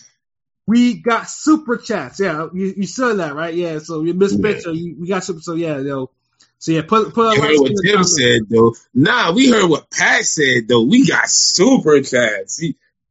We got super chats. Yeah, you, you said that, right? Yeah. So you missed yeah. picture. You, we got super. So yeah, yo. So yeah, put put. You heard what Tim comment. said though. Nah, we heard what Pat said though. We got super chats.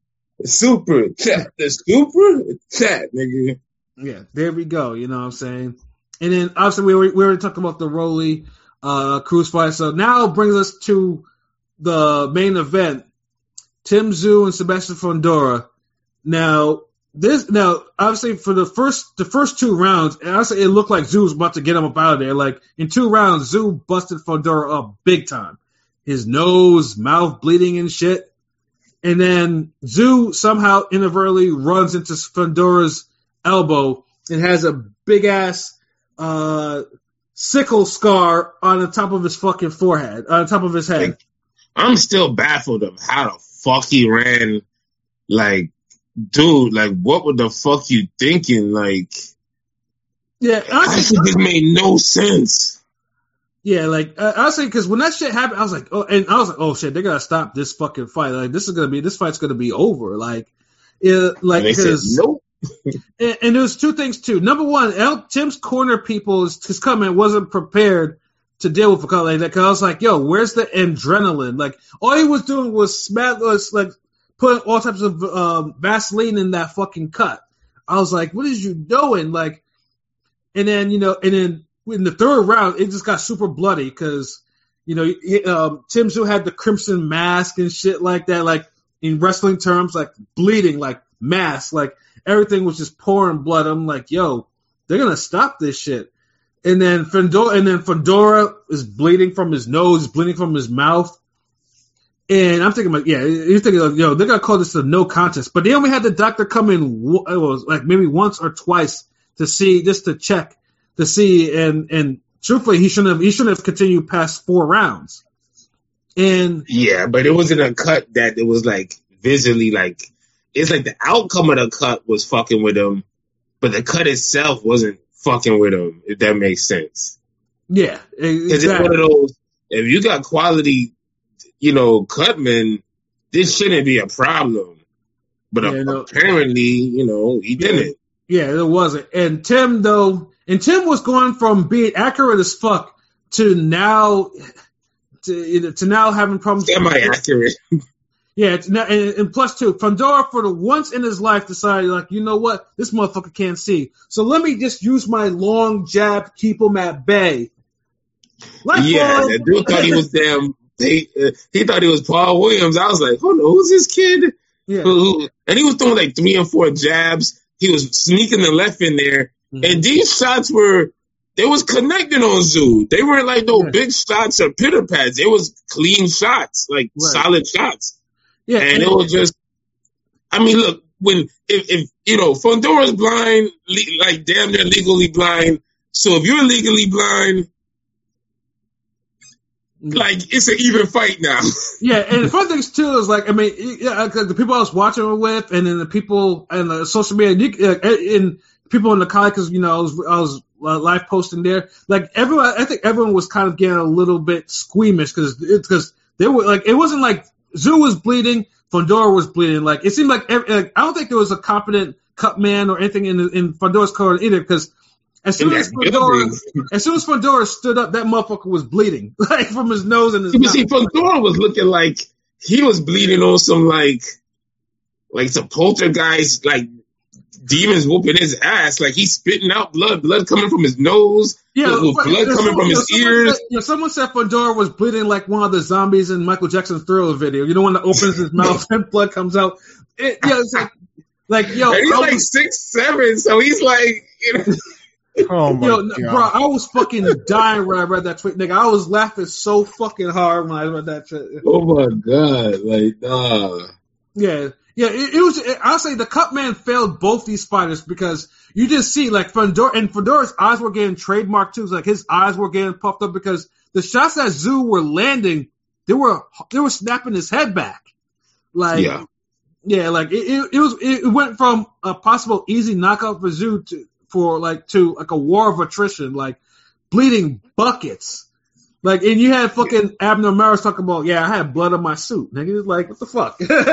Super chat. The super chat, nigga. Yeah, there we go. You know what I'm saying? And then obviously we were we were talking about the Rolly uh, Cruz fight. So now it brings us to the main event: Tim Tszyu and Sebastian Fundora. Now this now obviously for the first the first two rounds, honestly it looked like Tszyu was about to get him up out of there. Like in two rounds, Tszyu busted Fundora up big time. His nose, mouth bleeding and shit. And then Tszyu somehow inadvertently runs into Fundora's elbow and has a big ass uh, sickle scar on the top of his fucking forehead, on the top of his head. Like, I'm still baffled of how the fuck he ran. Like, dude, like, what were the fuck you thinking? Like, yeah, honestly, that just made no sense. Yeah, like uh, honestly, because when that shit happened, I was like, oh, and I was like, oh shit, they gotta stop this fucking fight. Like, this is gonna be, this fight's gonna be over. Like, it, like because nope. and, and there was two things too. Number one, El, Tim's corner people, his comment wasn't prepared to deal with a call like that. Cause I was like, yo, where's the adrenaline? Like, all he was doing was smack, was like putting all types of um, Vaseline in that fucking cut. I was like, what is you doing? Like, and then you know, and then in the third round, it just got super bloody because you know he, um, Tim Tszyu had the crimson mask and shit like that. Like in wrestling terms, like bleeding, like mask, like. Everything was just pouring blood. I'm like, yo, they're gonna stop this shit. And then Fundora, and then Fundora is bleeding from his nose, bleeding from his mouth. And I'm thinking, like, yeah, you're thinking, like, yo, they're gonna call this a no contest. But they only had the doctor come in, it was like maybe once or twice to see, just to check, to see, and and truthfully, he shouldn't have. He shouldn't have continued past four rounds. And yeah, but it wasn't a cut that it was like visually like. It's like the outcome of the cut was fucking with him, but the cut itself wasn't fucking with him. If that makes sense. Yeah, because exactly. it's one of those. If you got quality, you know, cutmen, this shouldn't be a problem. But yeah, uh, no, apparently, you know, he didn't. Yeah, it wasn't. And Tim though, and Tim was going from being accurate as fuck to now, to you know, to now having problems. Semi accurate. Yeah, it's not, and, and plus two, Fundora for the once in his life decided like, you know what, this motherfucker can't see, so let me just use my long jab, keep him at bay. Like yeah, that dude thought he was damn. He, uh, he thought he was Paul Williams. I was like, hold on, who's this kid? Yeah, who, and he was throwing like three and four jabs. He was sneaking the left in there, mm-hmm. and these shots were they was connecting on Zoo. They weren't like no yeah. big shots or pitter pads. It was clean shots, like right. solid shots. Yeah, and, and it was just, I mean, look, when, if, if you know, Fundora's blind, le- like damn near legally blind. So if you're legally blind, like, it's an even fight now. Yeah, and the fun thing, too, is like, I mean, yeah, the people I was watching it with, and then the people and the social media, and people in the college, because, you know, I was, I was uh, live posting there. Like, everyone, I think everyone was kind of getting a little bit squeamish, because because they were, like, it wasn't like, Zoo was bleeding, Fundora was bleeding. Like it seemed like, every, like I don't think there was a competent cut man or anything in in Fundora's corner either. Because as soon as Fundora, as soon as Fundora stood up, that motherfucker was bleeding like from his nose and his you mouth. See, Fundora was looking like he was bleeding on some like like some poltergeist, like demons whooping his ass. Like he's spitting out blood, blood coming from his nose. Yeah, blood coming someone, from his you know, ears. Said, you know, someone said Fundora was bleeding like one of the zombies in Michael Jackson's Thriller video. You know, when it opens his mouth and blood comes out. It, yeah, it's like, like yo, and he's I like was, six seven, so he's like, you know. Oh my yo, god, bro! I was fucking dying when I read that tweet, nigga. I was laughing so fucking hard when I read that shit. Oh my god, like nah. Yeah. Yeah, it, it was. It, I'll say the Cut Man failed both these fighters because you just see like Fundora and Fundora's eyes were getting trademarked too. Like his eyes were getting puffed up because the shots that Zoo were landing, they were they were snapping his head back. Like yeah, yeah like it, it, it was. It went from a possible easy knockout for Zoo to for like to like a war of attrition, like bleeding buckets. Like, and you had fucking Abner Maris talking about, yeah, I had blood on my suit. Nigga, like, what the fuck?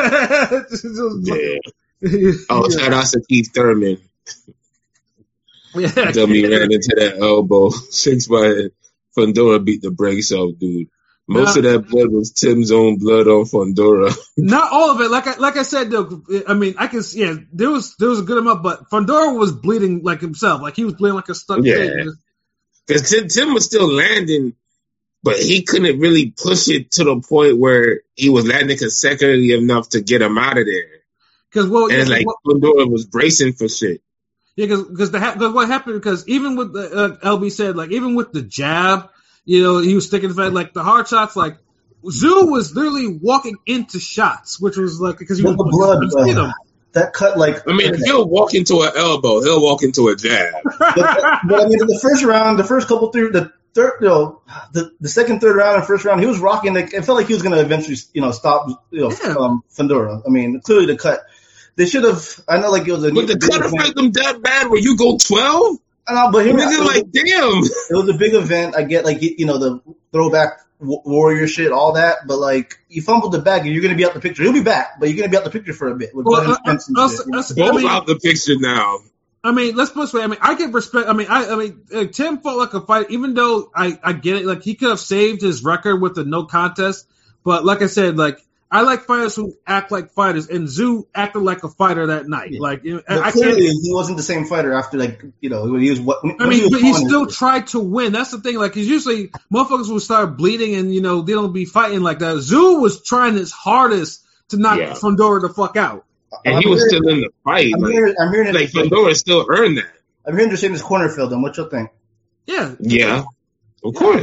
yeah. Oh, shout out to Keith Thurman. Yeah. Dummy ran into that elbow. Six by Fundora beat the brakes off, dude. Most now, of that blood was Tim's own blood on Fundora. Not all of it. Like I, like I said, though, I mean, I can, yeah, there was, there was a good amount, but Fundora was bleeding like himself. Like, he was bleeding like a stuck yeah. Because Tim, Tim was still landing. But he couldn't really push it to the point where he was landing consecutively enough to get him out of there. Because well, and yeah, it's like well, Fundora was bracing for shit. Yeah, because because what happened? Because even with the uh, L B said, like even with the jab, you know, he was sticking to that. Like the hard shots, like Zoo was literally walking into shots, which was like because he was the blood. Uh, that cut, like I mean, if he'll walk into an elbow, he'll walk into a jab. but, but I mean, the first round, the first couple through the. Third, you know, the, the second, third round, and first round, he was rocking. Like, it felt like he was going to eventually, you know, stop, you know, yeah. um, Fundora. I mean, clearly the cut. They should have. I know, like it was a. But the cut affect them that bad where you go twelve. I know, but here, nigga, like, damn. It was a big event. I get like you know the throwback warrior shit, all that. But like, you fumbled the bag, and you're going to be out the picture. He'll be back, but you're going to be out the picture for a bit. With well, uh, uh, uh, Both I mean, out the picture now. I mean, let's put it this way. I mean, I can respect. I mean, I, I mean, uh, Tim fought like a fight, even though I, I get it. Like he could have saved his record with the no contest, but like I said, like I like fighters who act like fighters, and Zoo acted like a fighter that night. Yeah. Like you know, I can't. He wasn't the same fighter after, like you know, when he was. When, I mean, he but he still tried to win. That's the thing. Like, because usually motherfuckers will start bleeding, and you know they don't be fighting like that. Zoo was trying his hardest to knock yeah. Fundora the fuck out. And I'm he was hearing, still in the fight. I'm like, hearing, I'm hearing like Fundora still earned that. I'm hearing they're saying this corner filled him. What you think? Yeah. Yeah. Of course.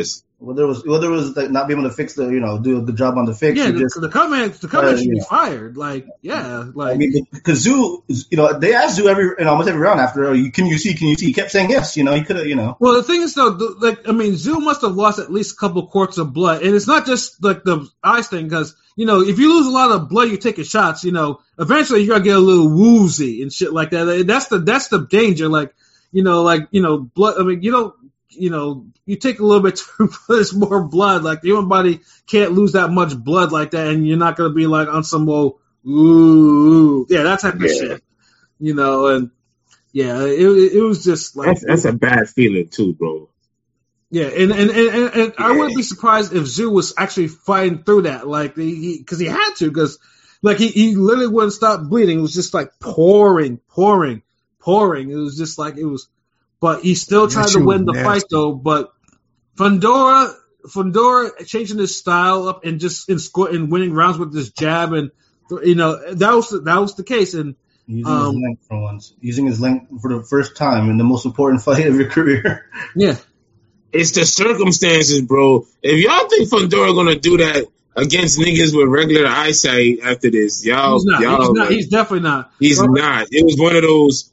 Whether it was whether it was like not being able to fix the you know do a good job on the fix. Yeah, the, just, the comment the comment uh, should yeah. be fired. Like, yeah, like I mean, because Zoo, you know, they asked Zoo every you know, almost every round after, oh, you can you see, can you see? He kept saying yes. You know, he could have, you know. Well, the thing is though, the, like I mean, Zoo must have lost at least a couple quarts of blood, and it's not just like the ice thing because you know if you lose a lot of blood, you're taking shots. You know, eventually you're gonna get a little woozy and shit like that. That's the that's the danger. Like, you know, like you know, blood. I mean, you don't. You know, you take a little bit to there's more blood. Like the human body can't lose that much blood like that, and you're not gonna be like on some old ooh, yeah, that type of Yeah. shit. You know, and yeah, it it was just like That's that's a bad feeling too, bro. yeah, and and and, and, and I wouldn't be surprised if Zoo was actually fighting through that, like he because he, he had to, because like he, he literally wouldn't stop bleeding. It was just like pouring, pouring, pouring. It was just like it was. But he still That tried shit to was win the nasty. fight, though. But Fundora, Fundora changing his style up and just in score and winning rounds with this jab, and you know that was that was the case. And Using um, his length for once, using his length for the first time in the most important fight of your career. yeah, It's the circumstances, bro. If y'all think Fundora gonna do that against niggas with regular eyesight after this, y'all, he's not. y'all, He's not. like, He's definitely not. he's But- not. It was one of those.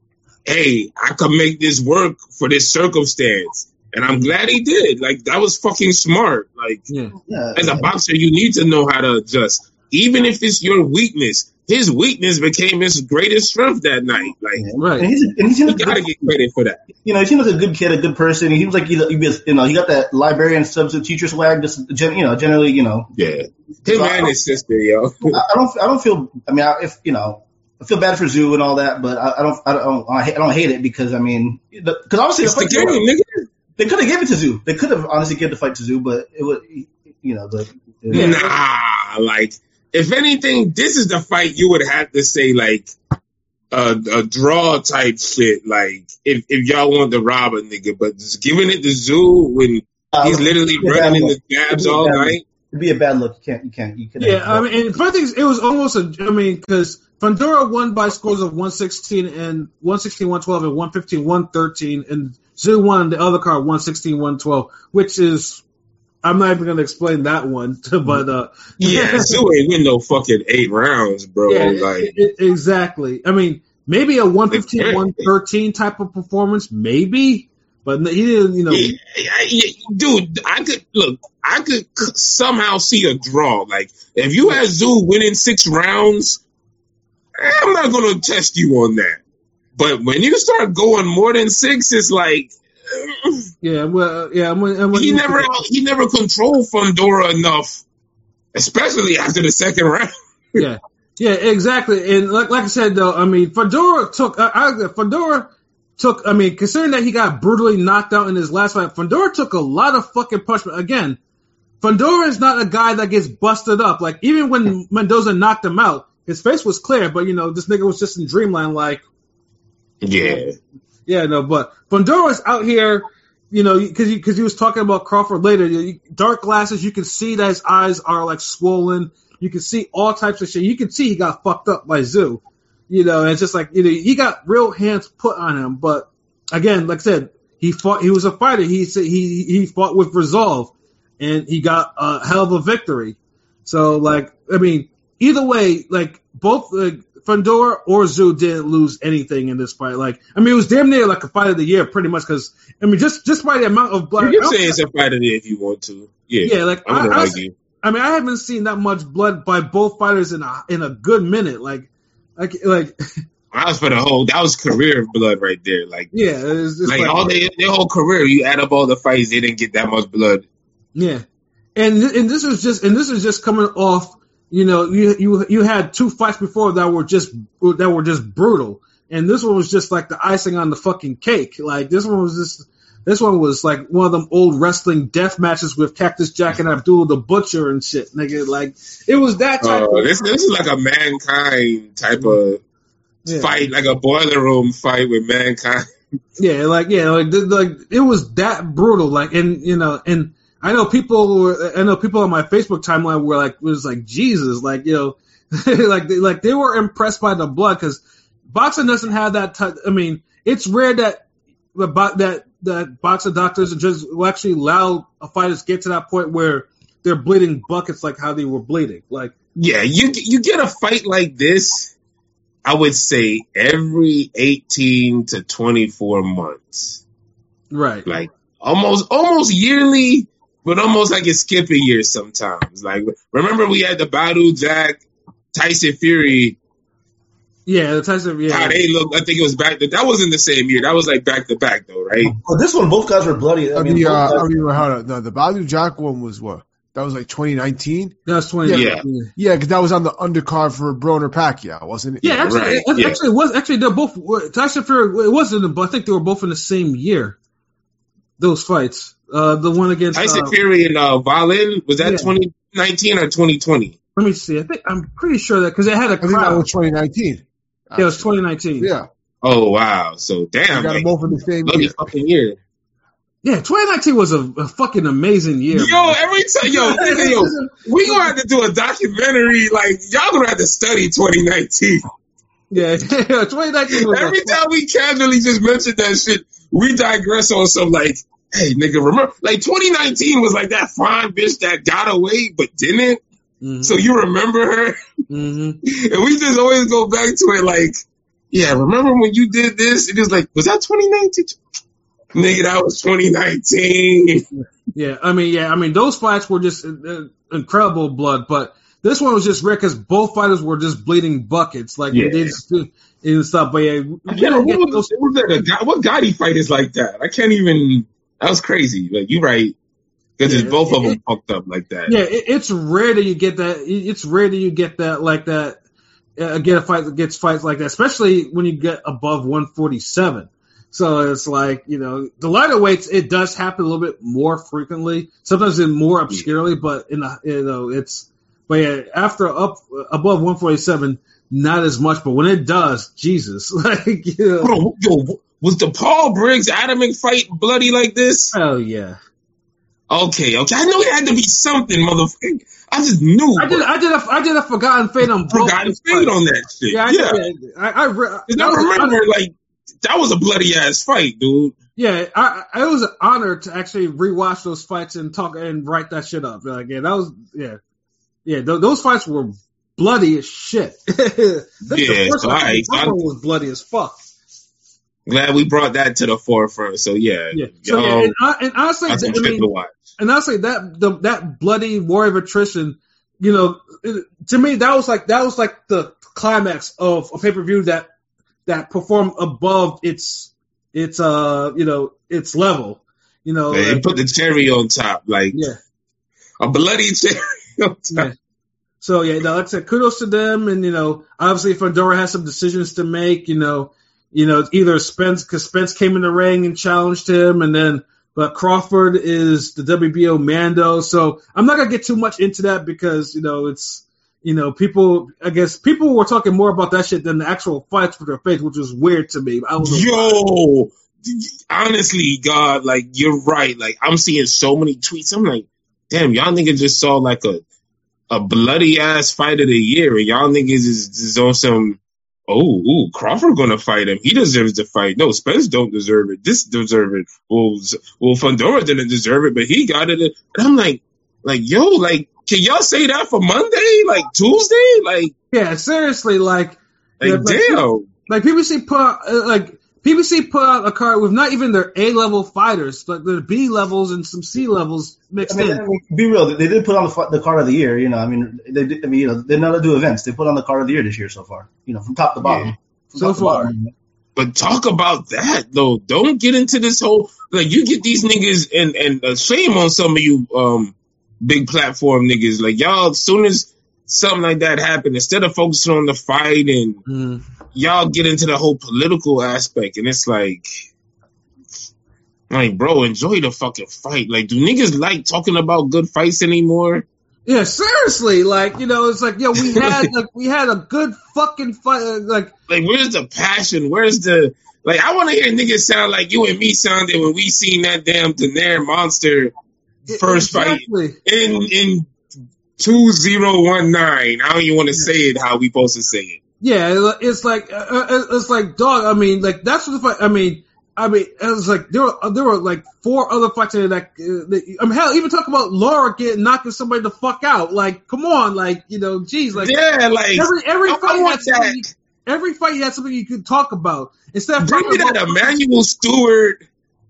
Hey, I could make this work for this circumstance, and I'm glad he did. Like that was fucking smart. Like Yeah, Yeah, as a boxer, you need to know how to adjust, even if it's your weakness. His weakness became his greatest strength that night. Like yeah. Right. And he's and he seems you like a gotta good, get credit for that. you know he seems like a good kid, a good person. He seems like he, he was, you know he got that librarian substitute teacher swag. Just gen, you know generally you know Yeah, him So I and his sister, yo. I, I don't I don't feel I mean I, if you know. I feel bad for Zoo and all that, but I, I don't, I don't, I, hate, I don't hate it because I mean, because obviously It's the the fight, game, nigga. they could have given it to Zoo. They could have honestly given the fight to Zoo, but it would, you know, the Nah, like if anything, this is the fight you would have to say like a, a draw type shit. Like if, if y'all want to rob a nigga, but just giving it to Zoo when uh, he's literally it'd be a bad running in look. the jabs It'd be a all bad look. night. It'd be a bad look. You can't, you can't, you can't. yeah. I mean, and the funny thing is, it was almost a. I mean, because Fundora won by scores of one sixteen and one sixteen, one twelve and one fifteen, one thirteen, and Zoo won the other card one sixteen, one twelve, which is. I'm not even gonna explain that one, but uh, Yeah, Zoo ain't win no fucking eight rounds, bro. yeah, like it- it- exactly. I mean, maybe a one fifteen, one thirteen type of performance, maybe, but he didn't. You know, yeah, yeah, yeah, dude, I could look. I could c- somehow see a draw. Like if you had Zoo winning six rounds, I'm not gonna test you on that. But when you start going more than six, it's like yeah, well, yeah. I'm, I'm, he never he never controlled Fundora enough, especially after the second round. yeah, yeah, exactly. And like like I said though, I mean, Fundora took. I, I, Fundora took. I mean, considering that he got brutally knocked out in his last fight, Fundora took a lot of fucking punishment. Again, Fundora is not a guy that gets busted up. Like even when Mendoza knocked him out, his face was clear, but you know this nigga was just in dreamland. Like, Yeah, yeah, no, but Fundora's out here. You know, because he, cause he was talking about Crawford later. You, dark glasses, you can see that his eyes are like swollen. You can see all types of shit. You can see he got fucked up by Zoo. You know, and it's just like, you know, he got real hands put on him. But again, like I said, he fought. He was a fighter. He said he he fought with resolve, and he got a hell of a victory. So, like, I mean, either way, like both like, Fundora or Zoo didn't lose anything in this fight. Like, I mean, it was damn near like a fight of the year, pretty much. Because I mean, just just by the amount of blood. you can say it's a fight of the if you want to. Yeah, Yeah, like I'm gonna I, I, argue. I mean, I haven't seen that much blood by both fighters in a in a good minute. Like, like, like, That was for the whole. That was career blood right there. Like, yeah, it's just like, like, all their their whole career, you add up all the fights, they didn't get that much blood. yeah, and th- and this was just and this is just coming off. You know, you you you had two fights before that were just that were just brutal, and this one was just like the icing on the fucking cake. Like this one was just. This one was like one of them old wrestling death matches with Cactus Jack and Abdul the Butcher and shit, nigga. Like it was that type. Uh, of, this this is like a Mankind type of yeah. fight, like a boiler room fight with Mankind. Yeah, like yeah, like th- like it was that brutal. Like, and you know, and I know people were, I know people on my Facebook timeline were like, was like Jesus, like you know, like they, like they were impressed by the blood because boxing doesn't have that. T- I mean, it's rare that about that that boxing doctors and judges will actually allow a fighters get to that point where they're bleeding buckets like how they were bleeding. Like, yeah, you you get a fight like this, I would say every eighteen to twenty-four months. right. Like almost almost yearly, but almost like it's skipping years sometimes. Like remember we had the Badu Jack Tyson Fury. Yeah, the Tyson. Yeah, How they look, I think it was back. To, that wasn't the same year. That was like back to back though, right? Well, this one, both guys were bloody. I I mean, mean, both uh, guys- I mean, hold on. No, the Badu Jack one was what? That was like twenty nineteen. that's twenty. Yeah. Yeah, because that was on the undercard for Broner Pacquiao, wasn't it? Yeah, actually, Right, it- yeah. actually, it was actually they're both Tyson Fury. It wasn't, but I think they were both in the same year. Those fights, uh, the one against Tyson uh, Fury and uh, Valin, was that Yeah. twenty nineteen or twenty twenty? let me see. I think I'm pretty sure that because they had a I think that crowd. was twenty nineteen. Yeah, it was twenty nineteen. Yeah, Oh wow! So they damn, got like, them both in the same bloody year. fucking year. Yeah, twenty nineteen was a, a fucking amazing year. Yo, every time, yo, nigga, yo, we gonna have to do a documentary. Like y'all gonna have to study twenty nineteen. yeah, yeah, twenty nineteen was Every a, time we casually just mention that shit, we digress on some like, hey, nigga, remember? Like twenty nineteen was like that fine bitch that got away but didn't. Mhm, So you remember her, mhm. and we just always go back to it. Like, yeah, remember when you did this? It was like, was that twenty nineteen? Nigga, that was twenty nineteen. Yeah, I mean, yeah, I mean, those fights were just uh, incredible blood, but this one was just rare because both fighters were just bleeding buckets, like Yeah. they just and stuff. But yeah, I we can't don't remember get what, those. was that a, guy- what Gotti fight is like that. I can't even. That was crazy. Like you right, because Yeah, it's both of it- them fucked up like that. Yeah, it, it's rare that you get that. it- It's rare that you get that like that. Uh, get a fight that gets fights like that, especially when you get above one forty-seven. So it's like, you know, the lighter weights, it does happen a little bit more frequently, sometimes in more obscurely, but in the, you know, it's, but yeah, after up above one forty-seven, not as much, but when it does, Jesus, like, you know, Hold on, yo, was the Paul Briggs Adamic fight bloody like this? oh yeah. Okay, okay. I know it had to be something, motherfucker. I just knew. I did, I did, a, I did a forgotten fate on both. forgot to these fade fights. on that shit. Yeah, I, Yeah, yeah. I, I, re- 'Cause that I was an honor- remember like that was a bloody ass fight, dude. Yeah, I, I, it was an honor to actually rewatch those fights and talk and write that shit up. Like, yeah, that was, yeah, yeah, th- those fights were bloody as shit. I think Yeah, the first so one, I- the first I- one was bloody as fuck. Glad we brought that to the forefront. So yeah, Yeah, so y'all, yeah, and, I, and honestly, that's I some shit mean, to watch. and honestly, that the, that bloody warrior of attrition, you know, it, to me, that was like that was like the climax of a pay per view that that performed above its its uh you know its level, you know. They and- put the cherry on top, like yeah. a bloody cherry on top. Yeah. So yeah, no, like I said, kudos to them, and you know, obviously Fundora has some decisions to make. You know, you know, either Spence because Spence came in the ring and challenged him, and then but Crawford is the W B O Mando. So I'm not gonna get too much into that because you know it's you know people. I guess people were talking more about that shit than the actual fights for their face, which was weird to me. I was Yo, honestly, God, like you're right. Like I'm seeing so many tweets. I'm like, damn, y'all niggas just saw like a a bloody ass fight of the year, and y'all niggas is, is on some. Oh, ooh, Crawford gonna fight him. He deserves to fight. No, Spence don't deserve it. This deserve it. Well, Z- well, Fundora didn't deserve it, but he got it. And I'm like, like, yo, like, can y'all say that for Monday, like Tuesday, like, yeah, seriously, like like, yeah, like, damn. Like P B C put out, uh, like P B C put out a card with not even their A level fighters, like their B levels and some C levels mixed I mean, in. I mean, be real. They did put on the, fi- the card of the year. You know, I mean, they did. I mean, you know, they know to do events. They put on the card of the year this year so far. You know, from top to bottom. Yeah. From So top to far. bottom. But talk about that though. Don't get into this whole like you get these niggas and and uh, shame on some of you um big platform niggas. Like y'all, as soon as something like that happened, instead of focusing on the fight and Mm. y'all get into the whole political aspect, and it's like, like bro, enjoy the fucking fight. Like, do niggas like talking about good fights anymore? Yeah, seriously, like you know, it's like yo, we had like we had a good fucking fight. uh, Like Like, where's the passion? Where's the like? I want to hear niggas sound like you and me sounded when we seen that damn Daenerys monster first exactly. fight in in two zero one nine. I don't even want to say it how we supposed to say it. Yeah, it's like uh, uh, it's like dog. I mean, like that's what the fight. I mean, I mean, it was like there were there were like four other fights in that. Uh, that I mean, hell, even talk about Laura getting knocking somebody the fuck out. Like, come on, like you know, geez, like yeah, like every every I fight want had something, that. every fight you had something you could talk about instead of Bring me talking that about, Emmanuel Stewart,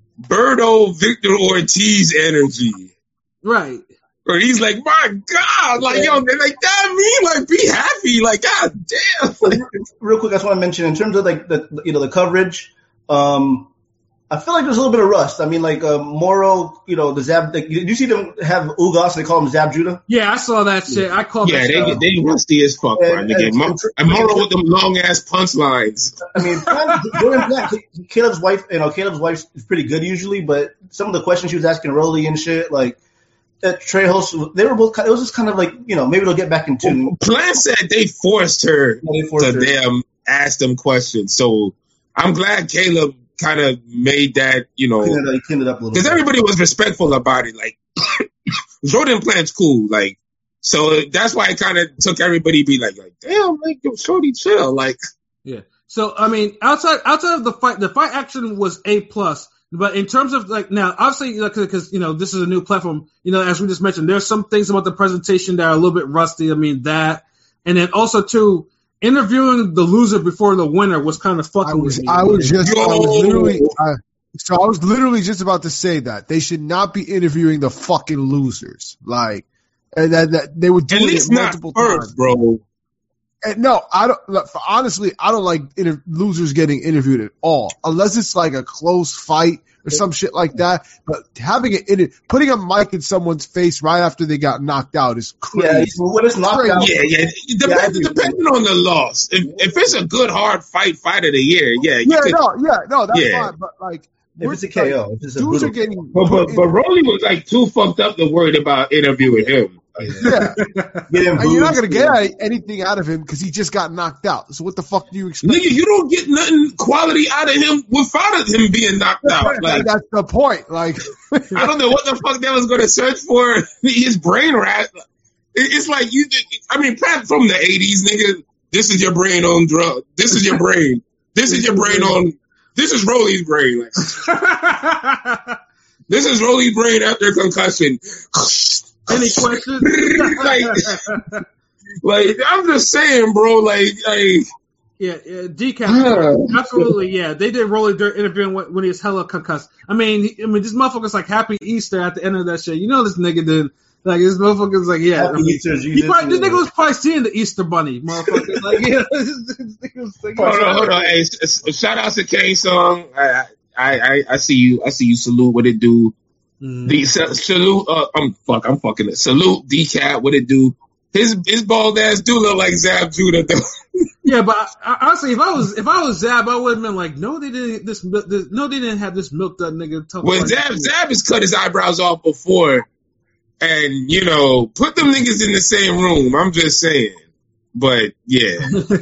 Berto, Victor Ortiz energy. right. Or he's like, my God, like, yo, they're like, that me, like, be happy, like, God damn. Like, Real quick, I just want to mention in terms of like the you know the coverage, um, I feel like there's a little bit of rust. I mean, like uh, Moro, you know, the Zab. Like, you, you see them have Ugas, they call him Zab Judah. Yeah, I saw that shit. I called yeah, that they shit. they rusty as fuck, And- my nigga. and- Mo- And Moro with them long ass punchlines. I mean, Jordan Plant, Caleb's wife, you know, Caleb's wife is pretty good usually, but some of the questions she was asking Rolly and shit, like at Trejos, they were both. Kind of, it was just kind of like, you know, maybe they'll get back in tune. Plant said they forced her They forced to her. them ask them questions. So I'm glad Caleb kind of made that, you know, Clean it, clean it up a little because bit. everybody was respectful about it. Like Jordan Plant's cool, like so that's why it kind of took everybody to be like, like damn, like yo, shorty, chill, like. Yeah. So I mean, outside outside of the fight, the fight action was A plus. But in terms of like now, obviously, because you know this is a new platform. You know, as we just mentioned, there's some things about the presentation that are a little bit rusty. I mean that, and then also too, interviewing the loser before the winner was kind of fucking. I was, with me. I was just, I was Yo! literally, I, so I was literally just about to say that they should not be interviewing the fucking losers, like, and that, that they would do At it least not multiple first, times. bro. And no, I don't. Look, for, honestly, I don't like inter- losers getting interviewed at all, unless it's like a close fight or some shit like that. But having it, inter- putting a mic in someone's face right after they got knocked out is Yeah, crazy. when it's knocked Crazy. out, Yeah, yeah. Yeah, I Dep- agree. depending on the loss, if, if it's a good hard fight, fight of the year, yeah, you Yeah, could. no, yeah, no, that's Yeah. fine. But like, if it's a K O, if it's a dudes are brutal, getting. But but, put but in- Rolly was like too fucked up to worried about interviewing him. yeah, get him and you're not booed. gonna get anything out of him because he just got knocked out. So what the fuck do you expect? Nigga, you don't get nothing quality out of him without him being knocked out. Like That's the point. Like, I don't know what the fuck that was going to search for. His brain rat. It- It's like you. I mean, Pat from the eighties, nigga. This is your brain on drug. This is your brain. This is your brain on. This is Rolly's brain. Like, this is Rolly's brain after concussion. Any questions? like, like I'm just saying, bro. Like, like Yeah, yeah, decaf. Absolutely, yeah. They did Rolly Dirt interviewing when, when he was hella concussed. I mean, he, I mean, this motherfucker's like Happy Easter at the end of that shit. You know, this nigga did. Like, this motherfucker's like, yeah. Happy I mean, Easter, he Jesus, probably, this yeah. nigga was probably seeing the Easter Bunny, motherfucker. Like, yeah. This, this nigga was like, hold on, hold on. Hey, s- s- shout out to Kane Song. I, I, I, I see you. I see you. Salute. What it do? Mm. The sa- salute. Uh, I'm fuck. I'm fucking it. Salute. D-Cat. What it do? His his bald ass do look like Zab Judah though. Yeah, but I, honestly, if I was if I was Zab, I would have been like, no, they didn't. This, this no, they didn't have this milk that nigga. Talk When like Zab that. Zab has cut his eyebrows off before, and you know, put them niggas in the same room. I'm just saying. But yeah,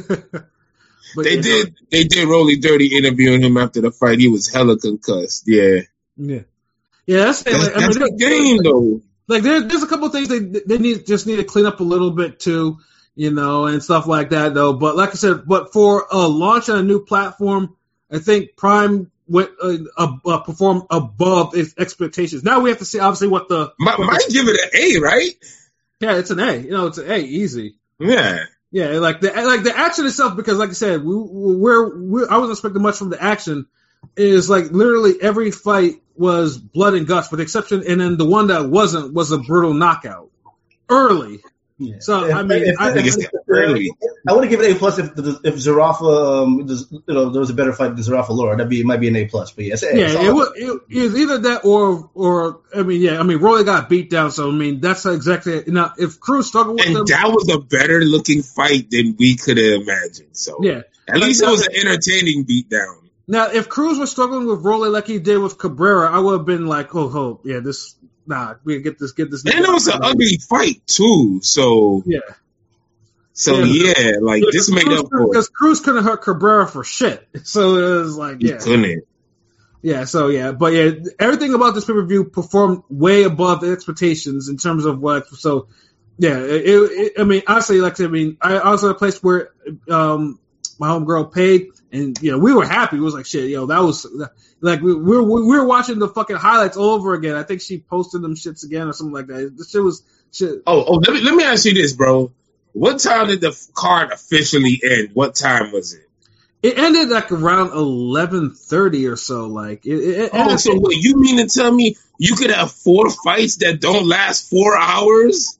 But they yeah, did. They did Rolly Dirty interviewing him after the fight. He was hella concussed. Yeah, Yeah, yeah. That's, that's, like, I that's mean, the game though. Like there, there's a couple of things they they need just need to clean up a little bit too, you know, and stuff like that though. But like I said, but for a launch on a new platform, I think Prime went uh, uh, uh, performed above its expectations. Now we have to see obviously what the Might, what might the- give it an A, right? yeah, it's an A. You know, it's an A, easy. Yeah. Yeah, like the like the action itself, because like I said, we we're, we're I wasn't expecting much from the action. Is like literally every fight was blood and guts, with the exception, and then the one that wasn't was a brutal knockout early. Yeah. So, If- I mean, if- I if- think it's if- early. I would have given it A plus if the, if Zarafa, um, does- you know, there was a better fight than Zarafa Laura. That'd be it might be an A plus, but yeah, it's a, it's Yeah, all- it was, it, it was either that or or I mean, yeah, I mean, Roy got beat down, so I mean, that's exactly now. If Cruz struggled with And them, that was a better looking fight than we could have imagined. So yeah. at least it was an entertaining beatdown. Now, if Cruz was struggling with Rolly like he did with Cabrera, I would have been like, oh, oh, yeah, this, nah, we get this, get this. And it was an ugly fight too. So Yeah. so Yeah. yeah, like Yeah, this made Cruz, up for it. because Cruz couldn't hurt Cabrera for shit. So it was like, He yeah, couldn't. yeah. So yeah, but yeah, everything about this pay per view performed way above the expectations in terms of what. So yeah, it, it, I mean, honestly, like I mean, I also a place where um my homegirl Paige And you know, we were happy. It was like shit, yo, that was like we, we were we were watching the fucking highlights all over again. I think she posted them shits again or something like that. The shit was shit. Oh, oh, let me let me ask you this, bro. What time did the card officially end? What time was it? It ended like around eleven thirty or so. Like it. it oh, so what? You mean to tell me you could have four fights that don't last four hours?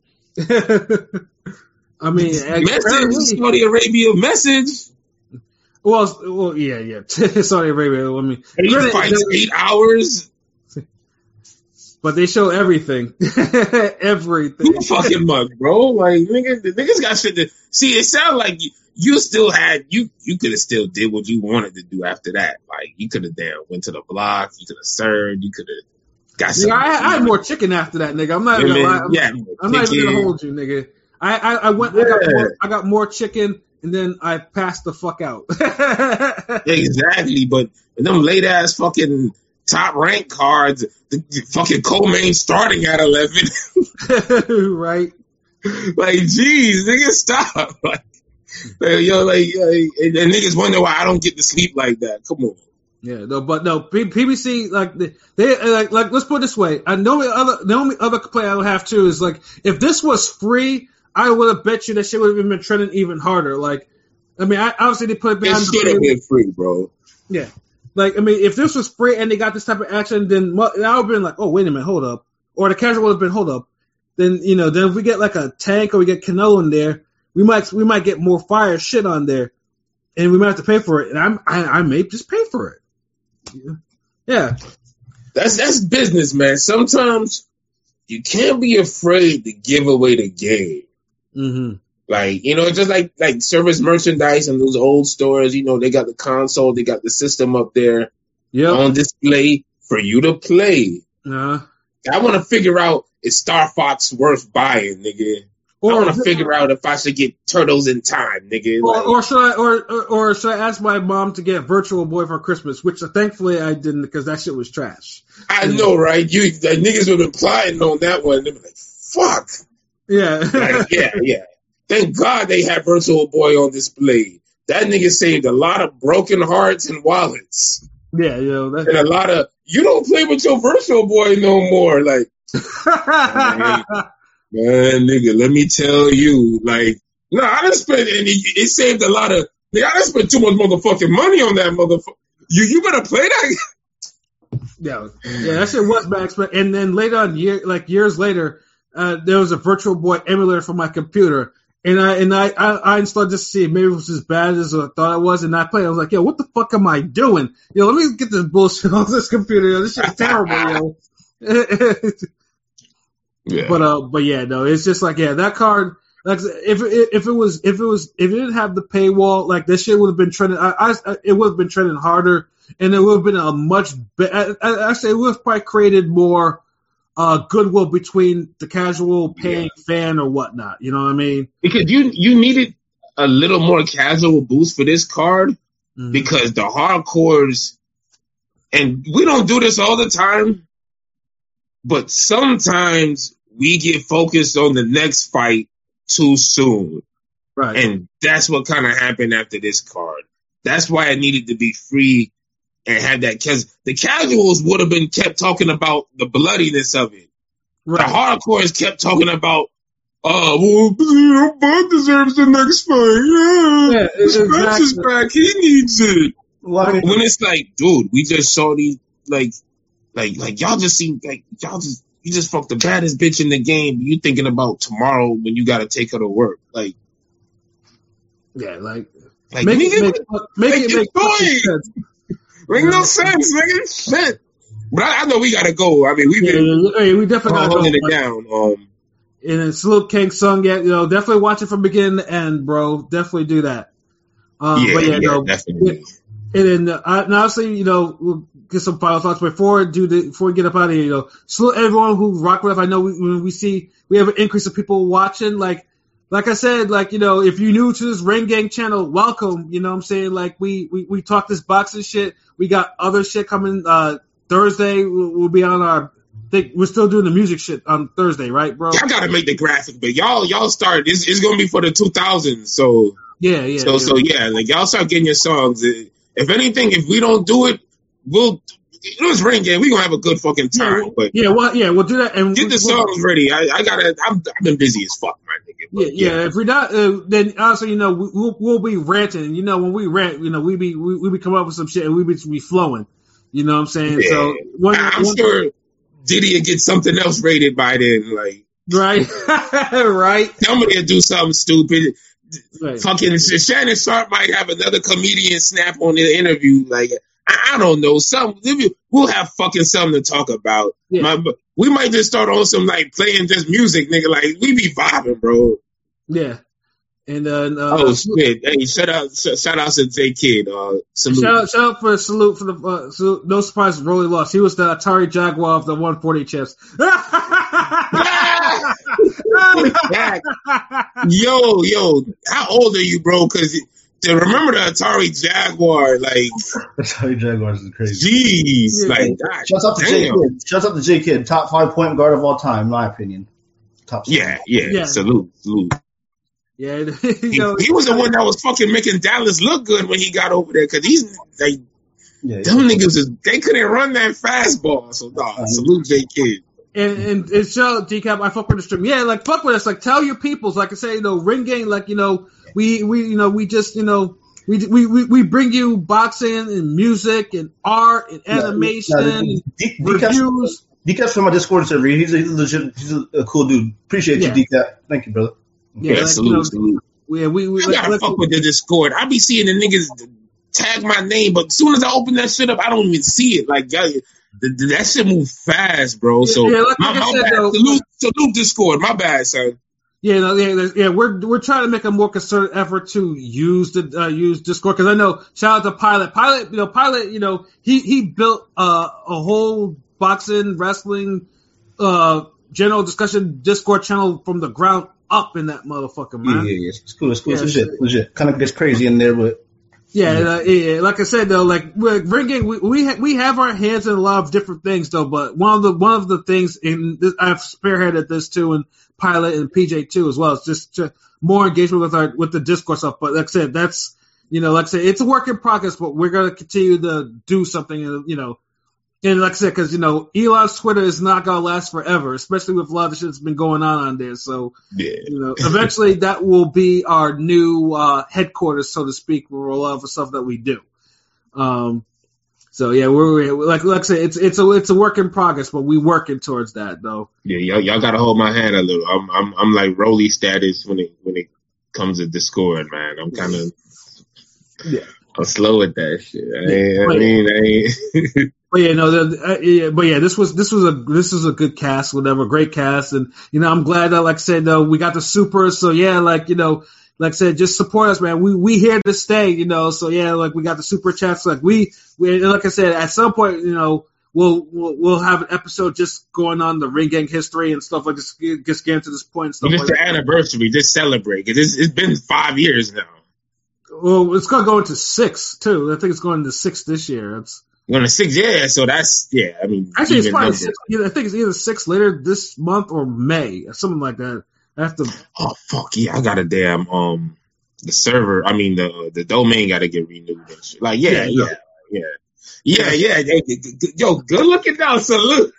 I mean, message, Saudi Arabia message. Well, well, yeah, yeah. Saudi Arabia. I mean, eight fights, eight hours. But they show everything, everything. Who fucking mug, bro? Like niggas, the niggas got shit to see. It sounded like you, you still had you. You could have still did what you wanted to do after that. Like you could have damn went to the block. You could have served. You could have got some. Yeah, I, I had more chicken after that, nigga. I'm not even gonna lie. I'm, yeah, I'm not even gonna hold you, nigga. I, I, I went. Yeah. I got more, I got more chicken. And then I passed the fuck out. Exactly, but them late ass fucking top rank cards, the, the fucking co-main starting at eleven, right? Like, geez, nigga, stop! Like, like yo, like, like and, and niggas wonder why I don't get to sleep like that. Come on. Yeah, no, but no, P B C like they, they like like let's put it this way. I know the other the only other complaint I would have too is like if this was free. I would have bet you that shit would have been trending even harder. Like, I mean, I, obviously they put it behind the should have been free, bro. Yeah. Like, I mean, if this was free and they got this type of action, then I would have been like, oh, wait a minute, hold up. Or the casual would have been, hold up. Then, you know, then if we get like a Tank or we get Canelo in there, we might we might get more fire shit on there. And we might have to pay for it. And I'm, I, I may just pay for it. Yeah. That's, that's business, man. Sometimes you can't be afraid to give away the game. Mm-hmm. Like, you know, just like like service merchandise in those old stores, you know, they got the console, they got the system up there yep. on display for you to play. Uh-huh. I want to figure out is Star Fox worth buying, nigga. Or, I want to figure out if I should get Turtles in Time, nigga. Or, like, or should I or, or or should I ask my mom to get Virtual Boy for Christmas? Which uh, thankfully I didn't because that shit was trash. I know, right? You like, niggas would have been plotting on that one. They'd be like, fuck. Yeah. Like, yeah, yeah. Thank God they had Virtual Boy on display. That nigga saved a lot of broken hearts and wallets. Yeah, yo. That's... And a lot of, you don't play with your Virtual Boy no more. Like, man, man, nigga, let me tell you. Like, no, I done spent, and it, it saved a lot of, nigga, I done spent too much motherfucking money on that motherfucker. You, you better play that. Yeah, yeah, that shit was bad. And then later on, year, like years later, Uh, there was a Virtual Boy emulator for my computer, and I and I, I, I installed just to see if maybe it was as bad as I thought it was, and I played. I was like, yo, what the fuck am I doing? Yo, let me get this bullshit off this computer. Yo, this shit's terrible, yo. yeah. But uh, but yeah, no, it's just like yeah, that card. Like if it, if it was if it was if it didn't have the paywall, like this shit would have been trending. I, I it would have been trending harder, and it would have been a much better. Actually, it would have probably created more. Uh, goodwill between the casual paying yeah. fan or whatnot. You know what I mean? Because you you needed a little more casual boost for this card mm-hmm. because the hardcores, and we don't do this all the time, but sometimes we get focused on the next fight too soon. Right. And that's what kind of happened after this card. That's why it needed to be free. And had that, because the casuals would have been kept talking about the bloodiness of it. Right. The hardcores kept talking about, oh, well, you know, Bud deserves the next fight. Yeah, yeah Spence is back. He needs it. Well, I mean, when it's like, dude, we just saw these, like, like, like y'all just seem like y'all just you just fucked the baddest bitch in the game. You thinking about tomorrow when you got to take her to work, like, yeah, like, like make nigga, it make, make it make, make sense. Make no sense, nigga. Shit. But I, I know we gotta go. I mean, we've been yeah, yeah, we definitely gotta holding go, it down. Um, and then salute King Sung. Yeah, you know, definitely watch it from beginning to end, bro. Definitely do that. Um, yeah, but yeah, yeah, no, definitely. And then, uh, and obviously, you know, we'll get some final thoughts before do the, before we get up out of here. You know, salute everyone who rock with us. I know we, when we see we have an increase of people watching. Like, like I said, like, you know, if you're new to this Ring Gang channel, welcome. You know what I'm saying? Like, we, we, we talk this boxing shit. We got other shit coming, uh, Thursday. We'll, we'll be on our, think we're still doing the music shit on Thursday, right, bro? Y'all gotta make the graphic, but y'all, y'all start, it's, it's gonna be for the two thousands. So, yeah, yeah. So, yeah. so yeah, like y'all start getting your songs. if anything, if we don't do it, we'll. It was ring game. We gonna have a good fucking time. Yeah, but yeah, well, yeah, we'll do that. And get the we'll, songs ready. I, I gotta. I'm, I've been busy as fuck, my nigga. But, yeah, yeah. If we're not, uh, then also, you know, we, we'll we'll be ranting. You know, when we rant, you know, we be we, we be coming up with some shit and we be be flowing. You know what I'm saying? Yeah. So one, I'm one, sure Diddy will get something else rated by then. Like, right, right. somebody will do something stupid. Right. Fucking Shannon Sharp might have another comedian snap on the interview. Like, I, I don't know. Some we'll have fucking something to talk about. Yeah. My, we might just start on some like playing just music, nigga. Like, we be vibing, bro. Yeah. And uh, uh oh shit! Hey, shout out, shout out to J Kid. Uh, salute. Shout out, shout out for salute for the uh, salute. No surprise, Rolly lost. He was the Atari Jaguar of the one forty chips. yo, yo, how old are you, bro? Because to remember the Atari Jaguar, like Atari Jaguars is crazy. Jeez, yeah. like God, Shouts out to J Kid. Shouts out to J Kid, top five point guard of all time, in my opinion. Top. Yeah, yeah, yeah. Salute, salute. Yeah, you know, he, he was the one that was fucking making Dallas look good when he got over there because he's like, yeah, them yeah. niggas is, they couldn't run that fastball. So nah, uh, salute J Kid. And and it's show Decap. I fuck with the stream. Yeah, like fuck with us. Like tell your peoples. Like I say, you know, ring game. Like you know, we we you know we just you know we we we, we bring you boxing and music and art and animation yeah, yeah, and D- reviews. Decap's from my Discord server. He's a, he's a legit. He's a, a cool dude. Appreciate yeah. you, Decap. Thank you, brother. Yeah, yeah like, salute, you know, salute. Yeah, we, we I like, gotta like, fuck with the Discord. I be seeing the niggas tag my name, but as soon as I open that shit up, I don't even see it. Like, yeah, the, the, that shit move fast, bro. So yeah, like, my, like my said, bad. though, Salute, salute Discord. My bad, son. Yeah, no, yeah, yeah. We're we're trying to make a more concerted effort to use the uh, use Discord because I know. Shout out to Pilot. Pilot, you know, Pilot, you know, he he built uh, a whole boxing, wrestling, uh, general discussion Discord channel from the ground up in that motherfucker, man. Yeah, yeah, yeah. It's cool. It's cool. Yeah, it's legit. Legit. Kind of gets crazy in there, but. Yeah, yeah. Uh, yeah, like I said though, like ringing, we we ha- we have our hands in a lot of different things though. But one of the one of the things in this, I've spearheaded this too, and Pilot and P J too as well. It's just to more engagement with our with the Discord stuff. But like I said, that's you know, like I said, it's a work in progress. But we're gonna continue to do something, you know. And like I said, because, you know, Elon's Twitter is not going to last forever, especially with a lot of shit that's been going on on there. So, yeah. you know, eventually that will be our new uh, headquarters, so to speak, for a lot of the stuff that we do. Um, so, yeah, we're, we're like like I said, it's it's a it's a work in progress, but we're working towards that, though. Yeah, y'all, y'all got to hold my hand a little. I'm I'm I'm like Rolly status when it when it comes to Discord, man. I'm kind of yeah. I'm slow with that shit. I, I mean, I ain't. But yeah, no, the, uh, yeah, but yeah, this was this was a this was a good cast, whatever, great cast, and you know, I'm glad that, like I said, though, we got the supers, so yeah, like you know, like I said, just support us, man. We we here to stay, you know, so yeah, like we got the super chats, like we, we like I said, at some point, you know, we'll we'll, we'll have an episode just going on the ring gang history and stuff like this, just getting to this point. And stuff just like the that. Anniversary, just celebrate it. It's, it's been five years now. Well, it's gonna go into six too. I think it's going into six this year. It's Going to six, yeah. So that's yeah. I mean, actually, it's probably six, I think it's either six later this month or May, or something like that. I have to. Oh fuck yeah! I got a damn um the server. I mean the the domain got to get renewed and shit. Like yeah, yeah, yeah, yeah, yeah. yeah. Hey, yo, good looking down, salute.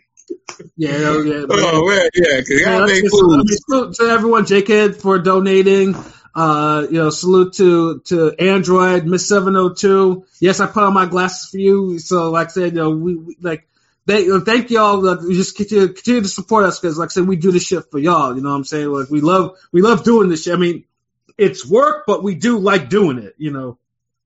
Yeah, no, yeah. Oh man, yeah. Cause yeah, y'all make I mean, salute to everyone, J Kid, for donating. Uh, you know, salute to, to Android, Miss seven oh two. Yes, I put on my glasses for you. So, like I said, you know, we, we like, they, thank y'all. Like, we just continue, continue to support us because, like I said, we do this shit for y'all. You know what I'm saying? Like, we love, we love doing this shit. I mean, it's work, but we do like doing it, you know?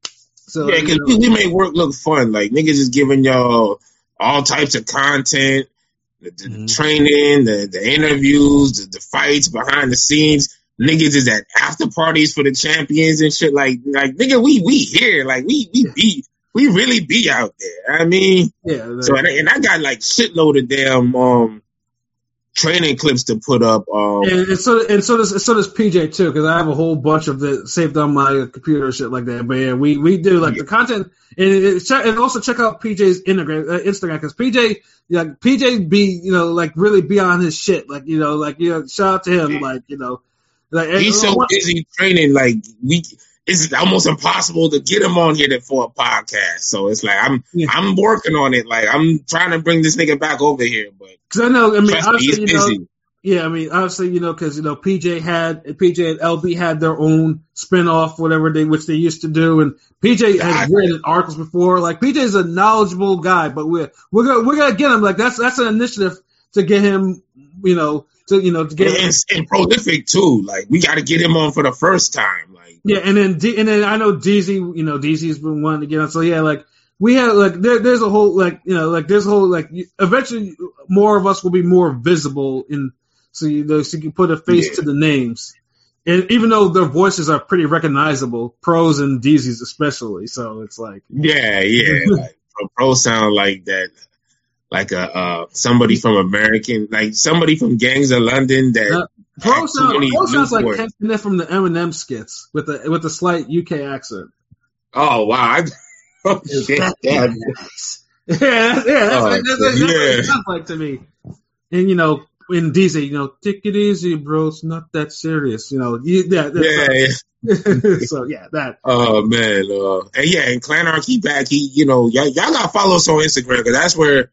So, yeah, because you know, we make work look fun. Like, niggas is giving y'all all types of content, the, the mm-hmm. training, the, the interviews, the, the fights behind the scenes. Niggas is at after parties for the champions and shit. Like, like nigga, we we here. Like, we we be we really be out there. I mean, yeah. Like, so and, and I got like shitload of damn um training clips to put up. Um, and, and so and so does so does P J too, because I have a whole bunch of it saved on my computer and shit like that. But yeah, we we do like yeah. the content, and it, and also check out P J's Instagram uh, Instagram because P J. Like P J be you know like really be on his shit. Like you know like you know shout out to him. Yeah. Like you know. Like, he's so what? busy training, like we, it, it's almost impossible to get him on here to, for a podcast. So it's like I'm Yeah. I'm working on it. Like I'm trying to bring this nigga back over here, but Because I know, I mean, trust me, he's obviously, you know, busy. yeah, I mean, obviously, you know, because you know, P J had P J and L B had their own spinoff, whatever they which they used to do, and P J has God. written articles before. Like P J's a knowledgeable guy, but we're we're gonna we're gonna get him. Like that's that's an initiative to get him, you know, to you know to get him. And, and prolific too. Like we got to get him on for the first time. Like Yeah, and then D, and then I know D Z, you know, D Z's been wanting to get on. So yeah, like we have like there, there's a whole like you know like there's a whole like eventually more of us will be more visible in so you know so you can put a face Yeah. to the names, and even though their voices are pretty recognizable, pros and D Z's especially. So it's like yeah, yeah. Like pro, pro sound like that. Like a uh, somebody from American, like somebody from Gangs of London that uh, pro, had too sound, many pro sounds like Newports. Ken Smith from the Eminem skits with a with a slight U K accent. Oh wow! I, oh, shit, yeah. Yeah, that's, yeah, that's, Oh, that's, that's, that's yeah. what it sounds like to me. And you know, in D Z, you know, take it easy, bro. It's not that serious. You know, you, yeah, yeah, yeah. yeah. So yeah, that. Oh man, uh, and yeah, and Clanarchy back. He, you know, y'all, y'all gotta follow us on Instagram because that's where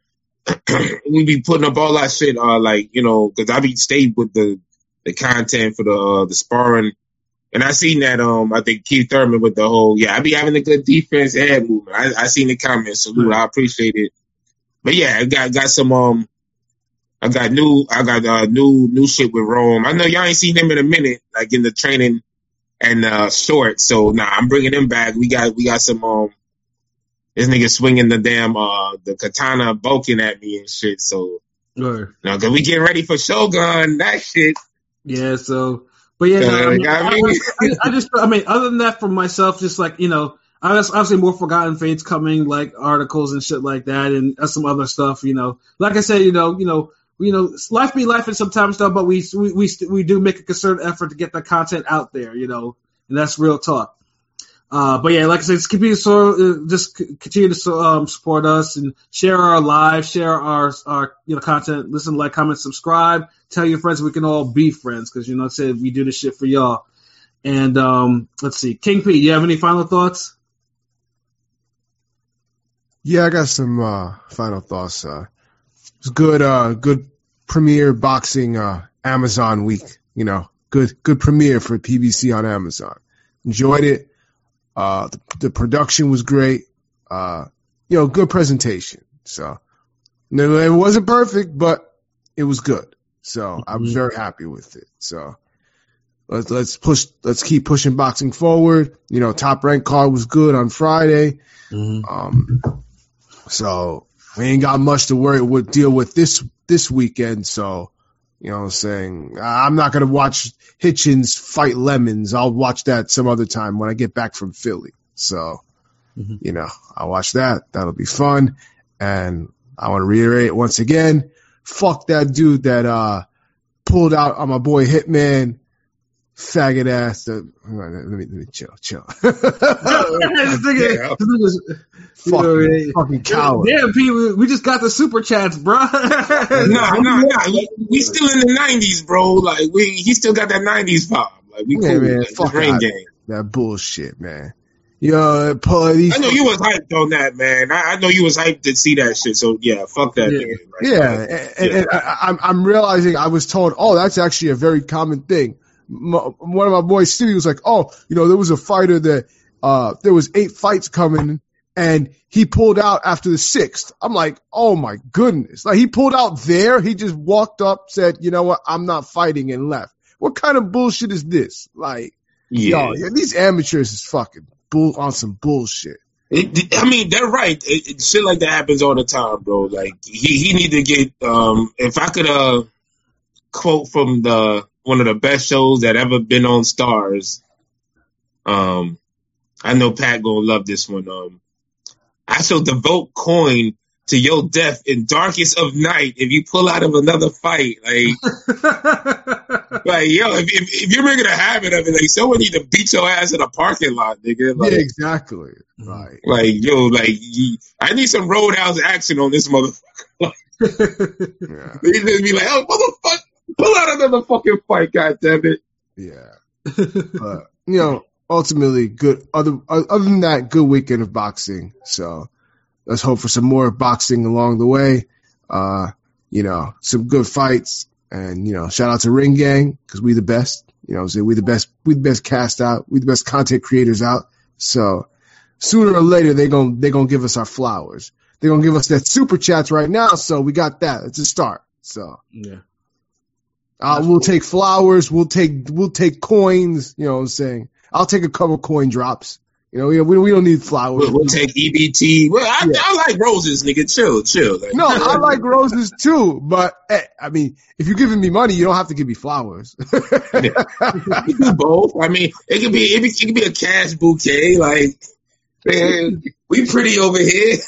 we be putting up all that shit. Uh, like you know, because I be stayed with the the content for the uh, the sparring, and I seen that. Um, I think Keith Thurman with the whole yeah, I be having a good defense and movement. I, I seen the comments, salute. I appreciate it. But yeah, I got got some um. I got new, I got uh, new, new shit with Rome. I know y'all ain't seen him in a minute, like in the training and uh, short. So nah, I'm bringing him back. We got, we got some um, this nigga swinging the damn uh, the katana boking at me and shit. So Or, now, cause we getting ready for Shogun, that shit. yeah. So, but yeah, no, Uh, I, mean, got I, me. I, I just, I mean, other than that, for myself, just like you know, I was obviously more Forgotten Fates coming, like articles and shit like that, and uh, some other stuff. You know, like I said, you know, you know. You know, life be life and sometimes though, but we we we, we do make a concerted effort to get the content out there, you know, and that's real talk. Uh, but yeah, like I said, just continue to so, uh, just c- continue to um, support us and share our live, share our our you know content, listen, like, comment, subscribe, tell your friends we can all be friends because you know, I said we do this shit for y'all. And um, let's see, King P, you have any final thoughts? Yeah, I got some uh, final thoughts. Uh, it was good, uh, good premiere boxing uh, Amazon week. You know, good, good premiere for P B C on Amazon. Enjoyed it. Uh, the, the production was great. Uh, you know, good presentation. So no, it wasn't perfect, but it was good. So I was very happy with it. So let's let's push, let's keep pushing boxing forward. You know, Top Rank card was good on Friday. Um, so we ain't got much to worry with, deal with this this weekend. So, you know what I'm saying? I'm not going to watch Hitchens fight Lemons. I'll watch that some other time when I get back from Philly. So, Mm-hmm. you know, I'll watch that. That'll be fun. And I want to reiterate once again, fuck that dude that uh, pulled out on my boy Hitman. Faggot ass. The, let, me, let me chill, chill. This nigga- this nigga's- you know, fucking, yeah. fucking coward. Damn, P, we, we just got the super chats, bro. Nah, nah, nah. We, we still in the nineties, bro. Like we, he still got that nineties vibe. Like we Yeah, cool. man, Like, fuck the rain out. game. That bullshit, man. Yo, Paul, these I know you was hyped on that, man. I, I know you was hyped to see that shit. So yeah, fuck that. Yeah. nigga, right? Yeah, and, and, and I, I'm I'm realizing I was told, oh, that's actually a very common thing. M- one of my boys, Stevie, was like, oh, you know, there was a fighter that uh, there was eight fights coming, and he pulled out after the sixth. I'm like, oh my goodness! Like he pulled out there, he just walked up, said, you know what, I'm not fighting, and left. What kind of bullshit is this? Like, Yeah. yo, these amateurs is fucking bull on some bullshit. It, I mean, they're right. It, it, shit like that happens all the time, bro. Like he, he need to get. Um, if I could uh quote from the one of the best shows that ever been on Stars. Um, I know Pat gonna love this one. Um, I shall devote coin to your death in darkest of night if you pull out of another fight. Like, like yo, if, if, if you're making a habit of it, like someone need to beat your ass in a parking lot, nigga. Like, Yeah, exactly. Like, like yo, like you, I need some Roadhouse action on this motherfucker. yeah, They just be like, oh motherfucker, pull out another fucking fight, goddamn it. yeah. But you know, ultimately, good. Other other than that, good weekend of boxing. So let's hope for some more boxing along the way. Uh, you know, some good fights, and you know, shout out to Ring Gang because we the best. You know, what I'm saying we the best. We the best cast out. We the best content creators out. So sooner or later, they gonna they gonna give us our flowers. They're gonna give us that super chats right now. So we got that. It's a start. So Yeah. uh, we'll take flowers. We'll take we'll take coins. You know what I'm saying? I'll take a couple coin drops. You know, we we, we don't need flowers. We'll, we'll take E B T. Well, I, Yeah. I like roses, nigga. Chill, chill. Like, No, I like roses too, but hey, I mean, if you're giving me money, you don't have to give me flowers. we do both. I mean, it could be it, be, it could be a cash bouquet. Like, man, we pretty over here.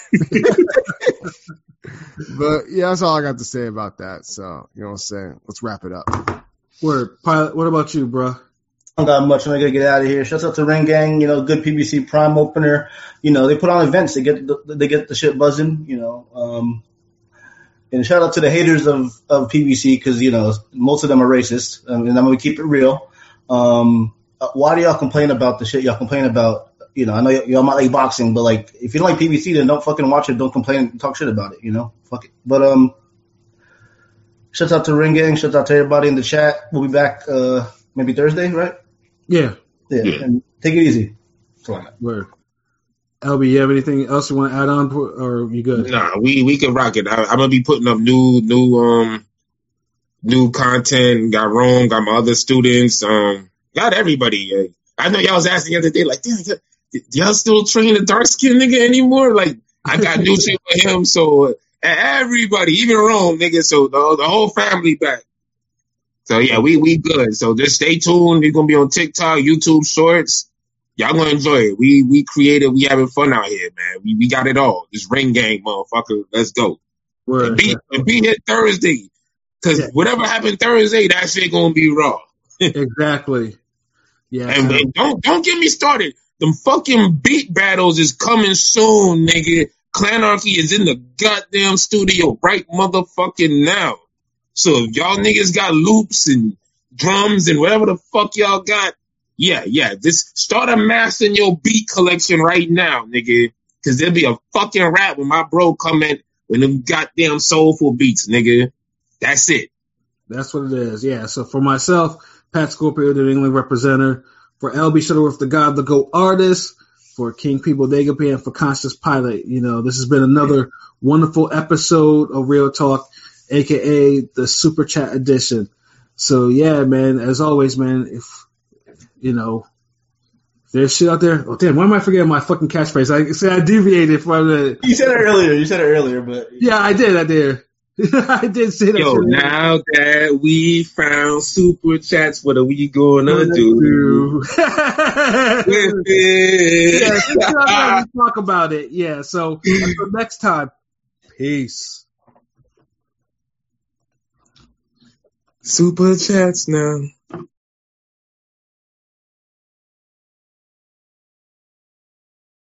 But yeah, that's all I got to say about that. So, you know what I'm saying? Let's wrap it up. Word. Pilot, what about you, bro? I don't got much. I'm gonna get out of here. Shouts out to Ring Gang. You know, good P B C Prime opener. You know, they put on events. They get the, they get the shit buzzing. You know, um, and shout out to the haters of of P B C because you know most of them are racist. Um, and I'm gonna keep it real. Um, why do y'all complain about the shit y'all complain about? You know, I know y- y'all might like boxing, but like if you don't like P B C, then don't fucking watch it. Don't complain. Talk shit about it. You know, fuck it. But um, shouts out to Ring Gang. Shouts out to everybody in the chat. We'll be back uh maybe Thursday, right? Yeah. Yeah, Yeah. and take it easy. That's all I got. Word. L B, you have anything else you want to add on, or you good? Nah, we we can rock it. I, I'm gonna be putting up new new um new content. Got Rome, got my other students, um, got everybody. Uh, I know y'all was asking the other day, like, damn, y- y- y'all still train the dark skinned nigga anymore? Like, I got new shit for him, so uh, everybody, even Rome, nigga, so the, the whole family back. So yeah, we we good. So just stay tuned. We're gonna be on TikTok, YouTube Shorts. Y'all gonna enjoy it. We we creative. We having fun out here, man. We we got it all. This Ring Gang, motherfucker. Let's go. And Word. be and be here Thursday, cause Yeah. whatever happened Thursday, that shit gonna be raw. Exactly. Yeah. And, so- and don't don't get me started. Them fucking beat battles is coming soon, nigga. Clanarchy is in the goddamn studio right motherfucking now. So if y'all niggas got loops and drums and whatever the fuck y'all got, yeah, yeah, just start amassing your beat collection right now, nigga. Cause there'll be a fucking rap when my bro come in with them goddamn soulful beats, nigga. That's it. That's what it is. Yeah. So for myself, Pat Scorpio, the New England representative. For L B Shuttleworth, the God, the Go artist. For King P Bodega, and for Conscious Pilot. You know, this has been another wonderful episode of Real Talk, aka the Super Chat edition. So yeah, man. As always, man. If you know, if there's shit out there. Oh damn! Why am I forgetting my fucking catchphrase? I say I deviated from the. You said it earlier. You said it earlier, but Yeah, I did. I did. I did say that. Yo, shit. now that we found super chats, what are we gonna do with yeah, it? so let's talk about it. Yeah, so until next time, peace. Super chats now.